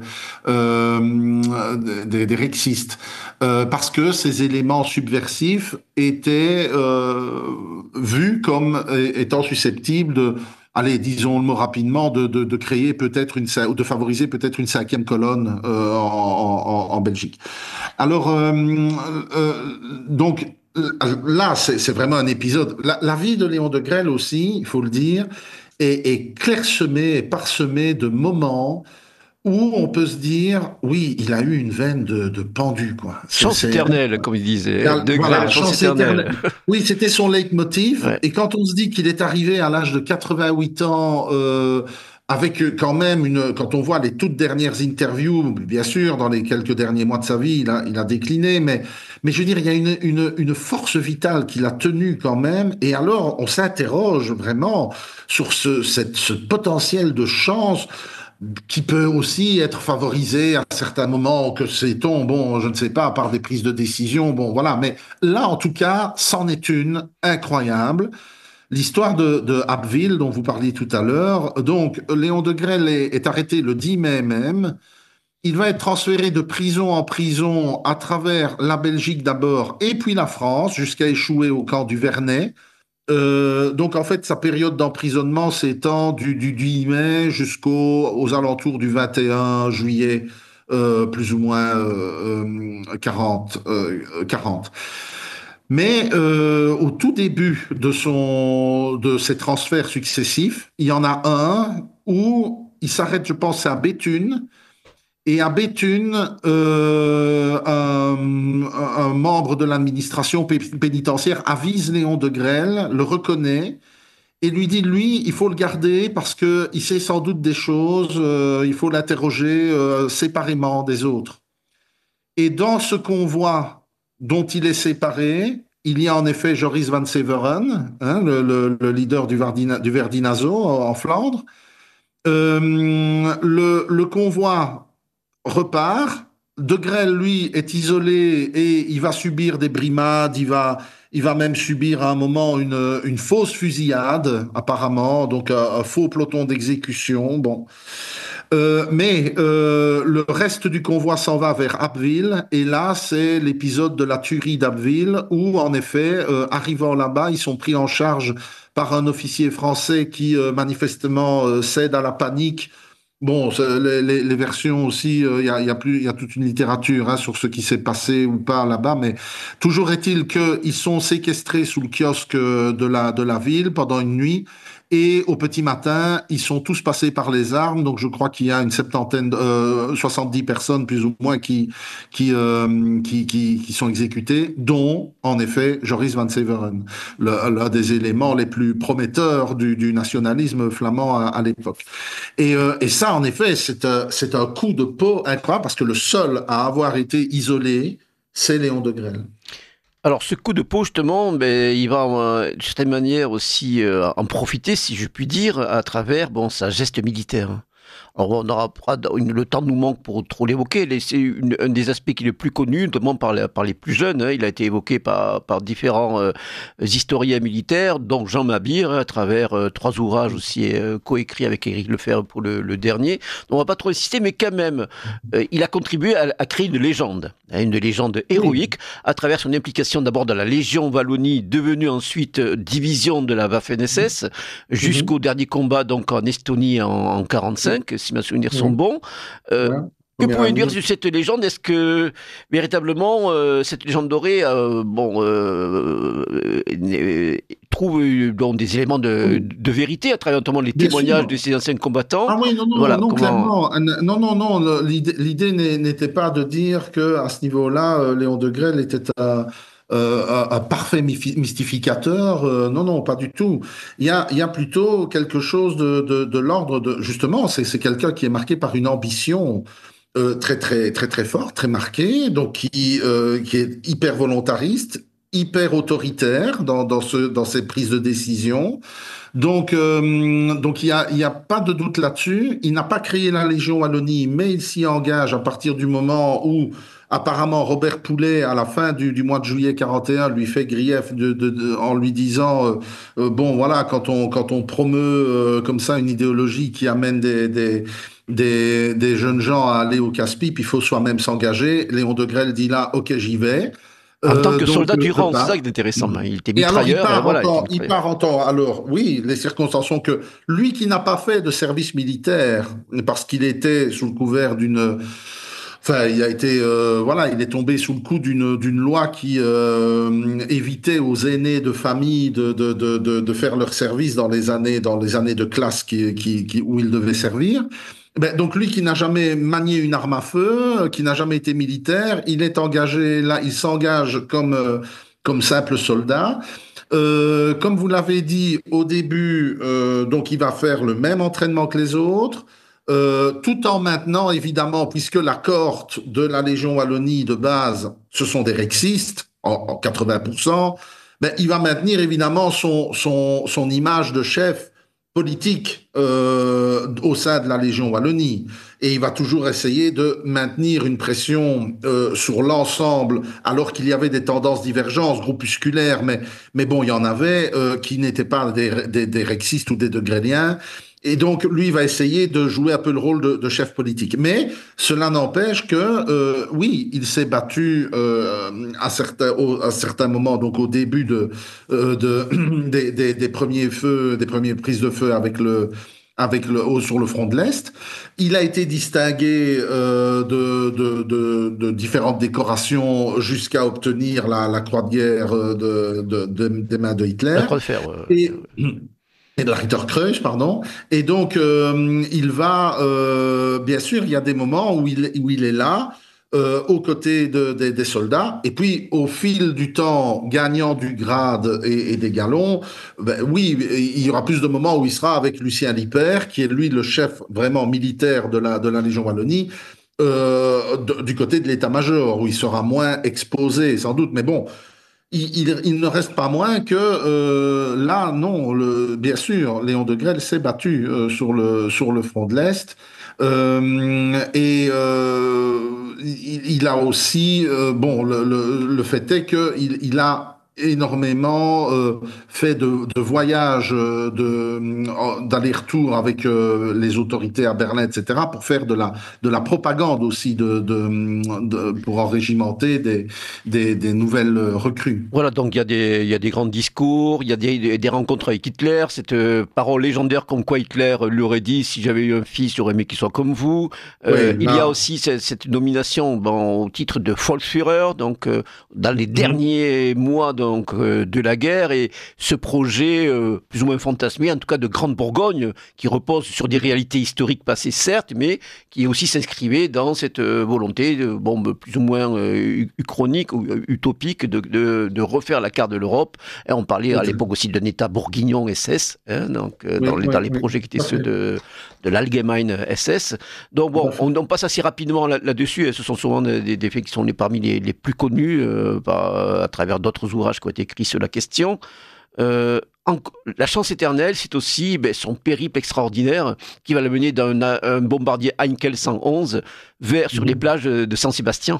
euh, des, des rexistes, euh, parce que ces éléments subversifs étaient euh, vus comme étant susceptibles de allez, disons le mot rapidement, de, de, de créer peut-être une, ou de favoriser peut-être une cinquième colonne euh, en, en, en Belgique. Alors, euh, euh, donc, là, c'est c'est vraiment un épisode. La, la vie de Léon de Grelle aussi, il faut le dire, est, est clairsemée et parsemée de moments où on peut se dire, oui, il a eu une veine de, de pendu, quoi. C'est, Chance c'est, éternelle, comme il disait. De voilà, Grelle, chance chance éternelle. éternelle. Oui, c'était son leitmotiv. Ouais. Et quand on se dit qu'il est arrivé à l'âge de quatre-vingt-huit ans, euh, avec euh, quand même une, quand on voit les toutes dernières interviews, bien sûr, dans les quelques derniers mois de sa vie, il a, il a décliné, mais, mais je veux dire, il y a une, une, une force vitale qu'il a tenue quand même. Et alors, on s'interroge vraiment sur ce, cette, ce potentiel de chance qui peut aussi être favorisé à certains moments, que sait-on, bon, je ne sais pas, par des prises de décision, bon, voilà. Mais là, en tout cas, c'en est une incroyable. L'histoire de, de Abbeville, dont vous parliez tout à l'heure. Donc, Léon de Grelle est, est arrêté le dix mai même. Il va être transféré de prison en prison à travers la Belgique d'abord et puis la France, jusqu'à échouer au camp du Vernet. Euh, donc en fait, sa période d'emprisonnement s'étend du, du dix mai jusqu'aux aux alentours du vingt et un juillet, euh, plus ou moins euh, euh, quarante, euh, quarante. Mais euh, au tout début de son de ses transferts successifs, il y en a un où il s'arrête, je pense, à Béthune. Et à Béthune, euh, un, un membre de l'administration pénitentiaire avise Léon Degrelle, le reconnaît, et lui dit, lui, il faut le garder parce qu'il sait sans doute des choses, euh, il faut l'interroger euh, séparément des autres. Et dans ce convoi dont il est séparé, il y a en effet Joris van Severen, hein, le, le, le leader du, Verdina, du Verdinazo en Flandre. Euh, le, le convoi repart. Degrelle, lui, est isolé et il va subir des brimades, il va, il va même subir à un moment une, une fausse fusillade, apparemment, donc un, un faux peloton d'exécution. Bon. Euh, mais euh, le reste du convoi s'en va vers Abbeville, et là, c'est l'épisode de la tuerie d'Abbeville, où, en effet, euh, arrivant là-bas, ils sont pris en charge par un officier français qui, euh, manifestement, euh, cède à la panique. Bon, les, les, les versions aussi, il euh, y, a, y, a plus, y a toute une littérature hein, sur ce qui s'est passé ou pas là-bas, mais toujours est-il qu'ils sont séquestrés sous le kiosque de la, de la ville pendant une nuit, et au petit matin, ils sont tous passés par les armes, donc je crois qu'il y a une septantaine, euh, soixante-dix personnes plus ou moins qui, qui, euh, qui, qui, qui sont exécutées, dont, en effet, Joris van Severen, l'un des éléments les plus prometteurs du, du nationalisme flamand à, à l'époque. Et, euh, et ça, en effet, c'est un, c'est un coup de peau incroyable, parce que le seul à avoir été isolé, c'est Léon Degrelle. Alors, ce coup de peau, justement, ben, il va, euh, de certaine manière, aussi euh, en profiter, si je puis dire, à travers bon, sa geste militaire. Alors, on n'aura pas, le temps nous manque pour trop l'évoquer. C'est une, un des aspects qui est le plus connu, notamment par les, par les plus jeunes. Hein. Il a été évoqué par, par différents euh, historiens militaires, dont Jean Mabir, hein, à travers euh, trois ouvrages aussi euh, coécrits avec Éric Lefebvre pour le, le dernier. Donc, on va pas trop insister, mais quand même, euh, il a contribué à, à créer une légende, hein, une légende héroïque, oui. à travers son implication d'abord dans la Légion Wallonie, devenue ensuite euh, division de la Waffen-S S, mmh. jusqu'au mmh. dernier combat donc en Estonie en, en quarante-cinq. Mmh. Si mes souvenirs sont mmh. bons. Euh, ouais. Que pouvez-vous dire sur cette légende? Est-ce que véritablement euh, cette légende dorée euh, bon, euh, euh, trouve donc, des éléments de, de vérité à travers notamment les Bien témoignages sûr. de ces anciens combattants? Ah oui, non, non, voilà, non, comment... clairement. Non, non, non. L'idée, l'idée n'était pas de dire qu'à ce niveau-là, Léon Degrelle était un... Euh, un, un parfait mystificateur, euh, non, non, pas du tout. Il y a, il y a plutôt quelque chose de, de, de l'ordre de, justement, c'est, c'est quelqu'un qui est marqué par une ambition euh, très, très, très, très forte, très marquée, donc qui, euh, qui est hyper volontariste, hyper autoritaire dans, dans, ce, dans ses prises de décision. Donc, euh, donc il y a, il y a pas de doute là-dessus. Il n'a pas créé la Légion Wallonie, mais il s'y engage à partir du moment où apparemment, Robert Poulet, à la fin du, du mois de juillet quarante et un, lui fait grief de, de, de, en lui disant euh, euh, bon, voilà, quand on, quand on promeut euh, comme ça une idéologie qui amène des, des, des, des jeunes gens à aller au casse-pipe, il faut soi-même s'engager. Léon Degrelle dit là, ok, j'y vais. En tant que euh, soldat du rang, c'est ça qui est intéressant. Il était mitrailleur. Il part, voilà, temps, il part en temps. Alors, oui, les circonstances sont que lui qui n'a pas fait de service militaire, parce qu'il était sous le couvert d'une... Enfin, il a été, euh, voilà, il est tombé sous le coup d'une d'une loi qui euh, évitait aux aînés de famille de de de de, de faire leur service dans les années dans les années de classe qui qui, qui où ils devaient servir. Ben, donc lui qui n'a jamais manié une arme à feu, qui n'a jamais été militaire, il est engagé là, il s'engage comme euh, comme simple soldat. Euh, comme vous l'avez dit au début, euh, donc il va faire le même entraînement que les autres. Euh, tout en maintenant, évidemment, puisque la cohorte de la Légion Wallonie de base, ce sont des rexistes, en, en quatre-vingts pour cent, ben, il va maintenir évidemment son, son, son image de chef politique euh, au sein de la Légion Wallonie. Et il va toujours essayer de maintenir une pression euh, sur l'ensemble, alors qu'il y avait des tendances divergences groupusculaires, mais, mais bon, il y en avait euh, qui n'étaient pas des, des, des rexistes ou des degréliens. Et donc, lui, il va essayer de jouer un peu le rôle de, de chef politique. Mais cela n'empêche que, euh, oui, il s'est battu euh, à certains, au, à certains moments, donc au début de, euh, de des, des, des premiers feux, des premières prises de feu avec le, avec le haut sur le front de l'Est. Il a été distingué euh, de, de, de, de différentes décorations jusqu'à obtenir la, la croix de guerre de, de, de, des mains de Hitler. La croix de fer. Euh, Et, et de la Ritterkreuz, pardon. Et donc, euh, il va, euh, bien sûr, il y a des moments où il, où il est là, euh, aux côtés de, de, des soldats. Et puis, au fil du temps, gagnant du grade et, et des galons, ben, oui, il y aura plus de moments où il sera avec Lucien Lippert, qui est lui le chef vraiment militaire de la, de la Légion Wallonie. Euh, de, du côté de l'état-major, où il sera moins exposé, sans doute. Mais bon, il, il, il ne reste pas moins que euh, là, non, le, bien sûr, Léon de Grelle s'est battu euh, sur le sur le front de l'Est euh, et euh, il, il a aussi euh, bon le, le, le fait est que il, il a énormément euh, fait de, de voyages euh, de d'aller-retour avec euh, les autorités à Berlin, et cetera, pour faire de la de la propagande aussi de, de, de pour enrégimenter des des, des nouvelles recrues. Voilà, donc il y a des, il y a des grands discours, il y a des, des rencontres avec Hitler, cette euh, parole légendaire comme quoi Hitler lui aurait dit si j'avais eu un fils, j'aurais aimé qu'il soit comme vous. Euh, Oui, il y a là. aussi cette, cette nomination bon, au titre de Volksführer, donc euh, dans les Mhm. derniers mois donc euh, de la guerre et ce projet euh, plus ou moins fantasmé, en tout cas de Grande Bourgogne, qui repose sur des réalités historiques passées certes, mais qui aussi s'inscrivait dans cette euh, volonté de, bon, plus ou moins euh, uchronique ou euh, utopique de, de, de refaire la carte de l'Europe. Et on parlait à l'époque aussi d'un État bourguignon S S, hein, donc, euh, Oui, dans, les, oui, dans les oui, projets qui étaient tout à ceux fait. de, de l'Allgemeine S S. Donc Tout à bon, fait. on, on passe assez rapidement là, là-dessus, et ce sont souvent des, des faits qui sont les, parmi les, les plus connus euh, par, à travers d'autres ouvrages qui ont été écrits sur la question. Euh, en, la chance éternelle, c'est aussi ben, son périple extraordinaire qui va le mener d'un un bombardier Heinkel cent onze vers, sur les Mhm. plages de Saint-Sébastien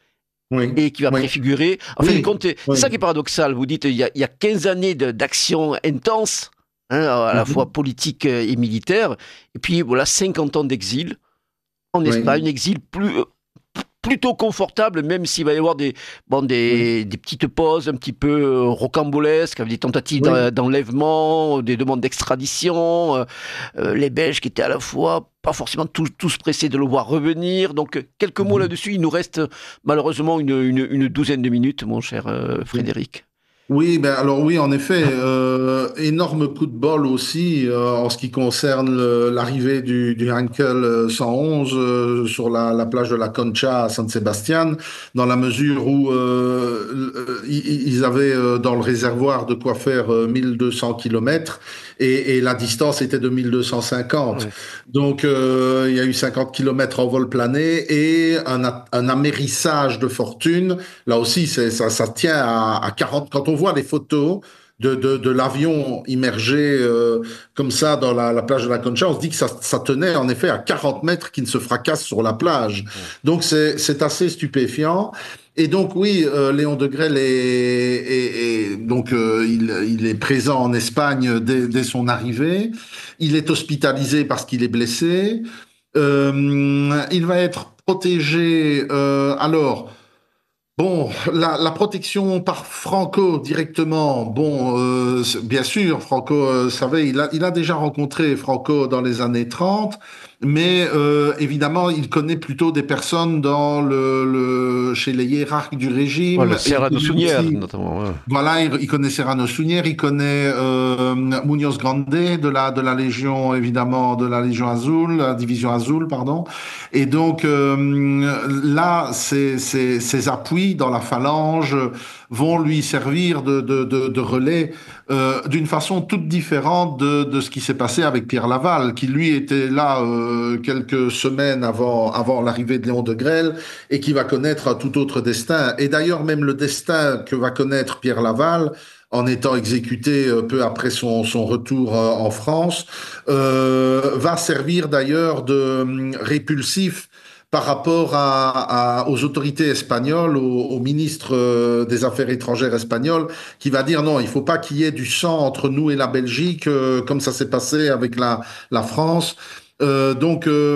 Oui, et qui va oui, préfigurer. En fin de oui, compte, c'est oui. ça qui est paradoxal. Vous dites, il y a, il y a quinze années de- d'action intense, hein, à la fois Mhm. politique et militaire, et puis voilà, cinquante ans d'exil en Oui, Espagne, exil plus, euh, plutôt confortable, même s'il va y avoir des, bon, oui, des, des petites pauses un petit peu euh, rocambolesques, avec des tentatives oui. d'en- d'enlèvement, des demandes d'extradition, euh, euh, les Belges qui étaient à la fois pas forcément tous, tous pressés de le voir revenir. Donc, euh, quelques mots Mhm. là-dessus. Il nous reste malheureusement une, une, une douzaine de minutes, mon cher euh, Oui. Frédéric. Oui, ben alors oui, en effet, euh, énorme coup de bol aussi euh, en ce qui concerne le- l'arrivée du, du Heinkel euh, cent onze euh, sur la, la plage de la Concha à San Sebastián, dans la mesure où euh, euh, ils ils avaient euh, dans le réservoir de quoi faire euh, mille deux cents kilomètres et, et la distance était de mille deux cent cinquante. Ouais. Donc euh, il y a eu cinquante kilomètres en vol plané et un, a- un amérissage de fortune. Là aussi, c'est, ça, ça tient à, à quarante. Quand on voit les photos de, de, de l'avion immergé euh, comme ça dans la, la plage de la Concha, on se dit que ça, ça tenait en effet à quarante mètres qui ne se fracasse sur la plage. Ouais. Donc c'est, c'est assez stupéfiant. Et donc oui, euh, Léon de Grelle est, est- est- donc euh, il, il est présent en Espagne dès, dès son arrivée. Il est hospitalisé parce qu'il est blessé. Euh, il va être protégé. Euh, alors. Bon, la, la protection par Franco directement, bon, euh, c'est- bien sûr, Franco euh, savait, il a, il a déjà rencontré Franco dans les années trente, mais euh, évidemment, il connaît plutôt des personnes dans le, le, chez les hiérarques du Ouais, le régime, et il Serrano connaît Sounière, aussi notamment. Ouais. voilà, il, il connaît Serrano Suñer, il connaît euh, Muñoz Grande de la de la Légion évidemment de la Légion Azul, la division Azul pardon. Et donc euh, là, ces, ces, ces appuis dans la phalange vont lui servir de de, de, de relais euh, d'une façon toute différente de, de ce qui s'est passé avec Pierre Laval, qui lui était là euh, quelques semaines avant avant l'arrivée de Léon de Grelle et qui va connaître un tout autre destin. Et d'ailleurs, même le destin que va connaître Pierre Laval, en étant exécuté euh, peu après son, son retour euh, en France, euh, va servir d'ailleurs de hum, répulsif par rapport à, à- aux autorités espagnoles, au, au ministre euh, des Affaires étrangères espagnol, qui va dire non, il faut pas qu'il y ait du sang entre nous et la Belgique, euh, comme ça s'est passé avec la, la France. Euh, donc, euh,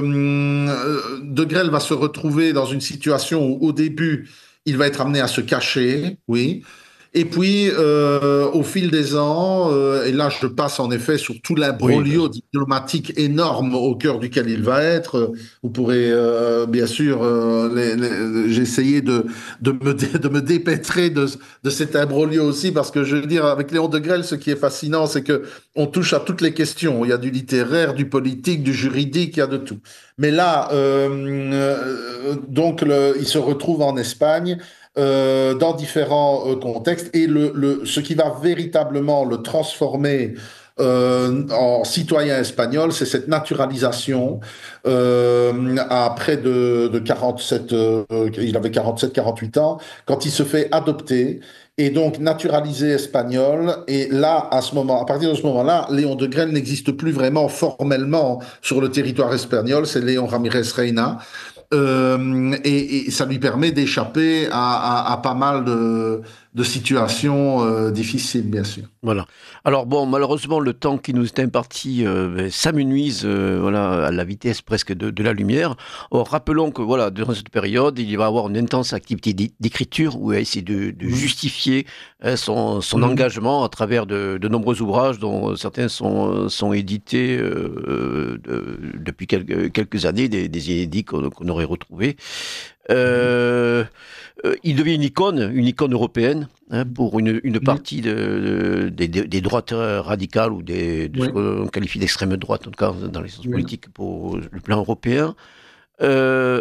De Grelle va se retrouver dans une situation où, au début, il va être amené à se cacher, oui, Et puis, euh, au fil des ans, euh, et là je passe en effet sur tout l'imbroglio oui, diplomatique énorme au cœur duquel il va être. Vous pourrez, euh, bien sûr, euh, les, les, j'ai essayé de, de, me, de me dépêtrer de, de cet imbroglio aussi, parce que je veux dire, avec Léon Degrelle, ce qui est fascinant, c'est que on touche à toutes les questions. Il y a du littéraire, du politique, du juridique, il y a de tout. Mais là, euh, euh, donc, le, il se retrouve en Espagne. Euh, dans différents euh, contextes, et le, le, ce qui va véritablement le transformer euh, en citoyen espagnol, c'est cette naturalisation euh, à près de, de quarante-sept, euh, il avait quarante-sept, quarante-huit ans, quand il se fait adopter et donc naturalisé espagnol. Et là, à ce moment, à partir de ce moment-là, Léon Degrelle n'existe plus vraiment formellement sur le territoire espagnol, c'est Léon Ramirez Reina. Euh, et, et ça lui permet d'échapper à, à, à pas mal de, de situations euh, difficiles, bien sûr. Voilà. Alors bon, malheureusement, le temps qui nous est imparti euh, s'amenuise euh, voilà, à la vitesse presque de, de la lumière. Or, rappelons que voilà, durant cette période, il va y avoir une intense activité d'écriture où il va essayer de, de justifier hein, son, son mmh. engagement à travers de, de nombreux ouvrages dont certains sont, sont édités euh, de, depuis quelques, quelques années, des, des inédits qu'on, qu'on aurait retrouvés. Euh, euh, il devient une icône, une icône européenne hein, pour une, une partie de, de, de, des droites radicales ou des, de oui. ce qu'on qualifie d'extrême droite, en tout cas dans les sciences oui. politiques pour le plan européen. Euh,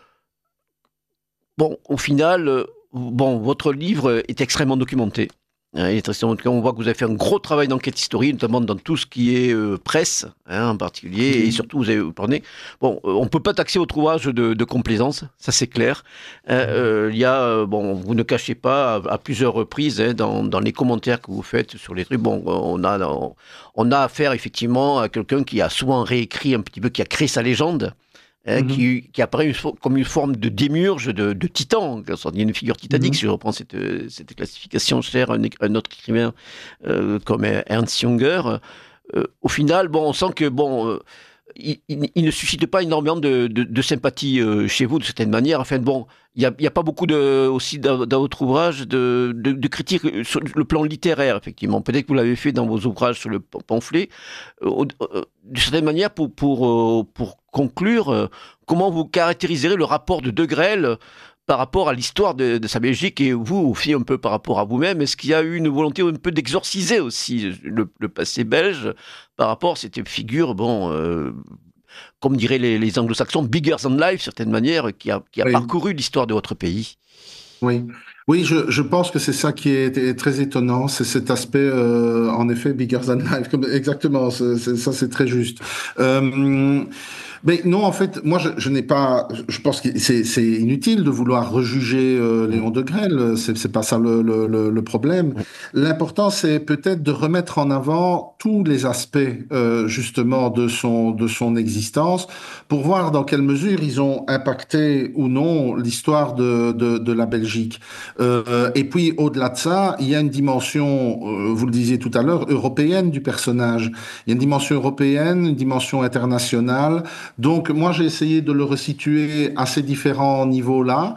bon, au final, bon, votre livre est extrêmement documenté. Et on voit que vous avez fait un gros travail d'enquête historique, notamment dans tout ce qui est euh, presse, hein, en particulier, mmh. et surtout vous avez parlé. Bon, euh, on ne peut pas taxer votre ouvrage de, de complaisance, ça c'est clair. Il euh, euh, y a, euh, bon, vous ne cachez pas à, à plusieurs reprises hein, dans, dans les commentaires que vous faites sur les trucs. Bon, on a, on, on a affaire effectivement à quelqu'un qui a souvent réécrit un petit peu, qui a créé sa légende. Hein, mm-hmm. qui, qui apparaît une, comme une forme de démiurge, de, de titan, il y a une figure titanique, mm-hmm. si je reprends cette, cette classification chère à un, un autre écrivain euh, comme Ernst Junger. Euh, au final, bon, on sent que bon, euh, il, il, il ne suscite pas énormément de, de, de sympathie euh, chez vous, de certaine manière. Enfin, bon, il n'y a, a pas beaucoup de, aussi dans, dans votre ouvrage de, de, de critiques sur le plan littéraire, effectivement. Peut-être que vous l'avez fait dans vos ouvrages sur le pamphlet. Euh, euh, de certaine manière, pour, pour, euh, pour conclure, euh, comment vous caractériserez le rapport de Degrelle euh, par rapport à l'histoire de, de sa Belgique et vous aussi un peu par rapport à vous-même? Est-ce qu'il y a eu une volonté un peu d'exorciser aussi le, le passé belge par rapport à cette figure, bon, euh, comme diraient les, les anglo-saxons, bigger than life, certaine manière, qui a, qui a oui. parcouru l'histoire de votre pays? Oui. Oui, je, je pense que c'est ça qui est, est très étonnant, c'est cet aspect, euh, en effet, bigger than life. Comme, exactement, c'est, c'est, ça c'est très juste. Euh, mais non, en fait, moi, je, je n'ai pas. Je pense que c'est, c'est inutile de vouloir rejuger euh, Léon Degrelle. C'est, c'est pas ça le, le, le problème. L'important, c'est peut-être de remettre en avant tous les aspects euh, justement de son de son existence pour voir dans quelle mesure ils ont impacté ou non l'histoire de de, de la Belgique. Euh, et puis, au-delà de ça, il y a une dimension, euh, vous le disiez tout à l'heure, européenne du personnage. Il y a une dimension européenne, une dimension internationale. Donc, moi, j'ai essayé de le resituer à ces différents niveaux-là.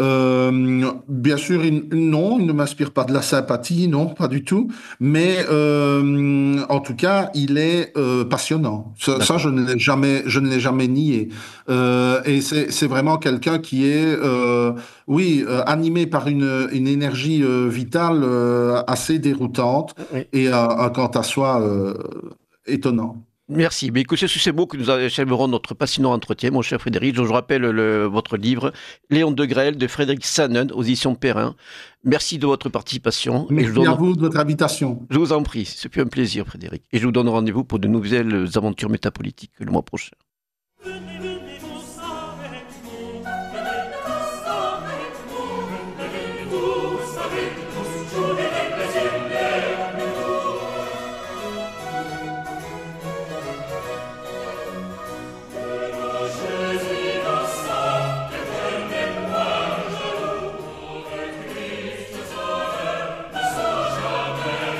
Euh, bien sûr, il, non, il ne m'inspire pas de la sympathie, non, pas du tout. Mais euh, en tout cas, il est euh, passionnant. Ça, ça, je ne l'ai jamais, je ne l'ai jamais nié. Euh, et c'est, c'est vraiment quelqu'un qui est, euh, oui, euh, animé par une, une énergie euh, vitale euh, assez déroutante oui. et euh, quant à soi euh, étonnant. Merci. Mais écoutez, c'est sur ces mots que nous achèverons notre passionnant entretien, mon cher Frédéric. Je vous rappelle le, votre livre, Léon Degrelle, de Frédéric Sannen, aux éditions Perrin. Merci de votre participation. Merci et je vous donne... à vous de votre invitation. Je vous en prie. C'est un plaisir, Frédéric. Et je vous donne rendez-vous pour de nouvelles aventures métapolitiques le mois prochain.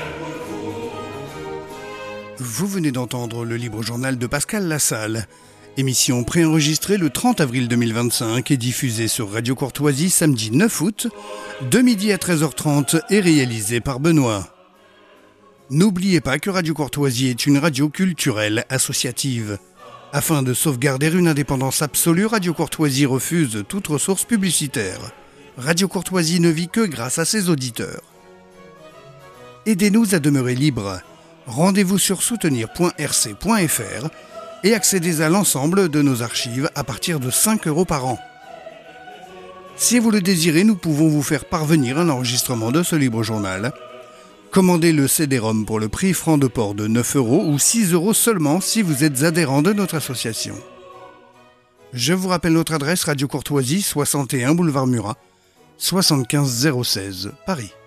Vous venez d'entendre le libre journal de Pascal Lassalle. Émission préenregistrée le trente avril deux mille vingt-cinq et diffusée sur Radio Courtoisie samedi neuf août, de midi à treize heures trente et réalisée par Benoît. N'oubliez pas que Radio Courtoisie est une radio culturelle associative. Afin de sauvegarder une indépendance absolue, Radio Courtoisie refuse toute ressource publicitaire. Radio Courtoisie ne vit que grâce à ses auditeurs. Aidez-nous à demeurer libres. Rendez-vous sur soutenir point r c point f r et accédez à l'ensemble de nos archives à partir de cinq euros par an. Si vous le désirez, nous pouvons vous faire parvenir un enregistrement de ce libre journal. Commandez le C D-ROM pour le prix franc de port de neuf euros ou six euros seulement si vous êtes adhérent de notre association. Je vous rappelle notre adresse: Radio Courtoisie, soixante et un boulevard Murat, soixante-quinze zéro seize, Paris.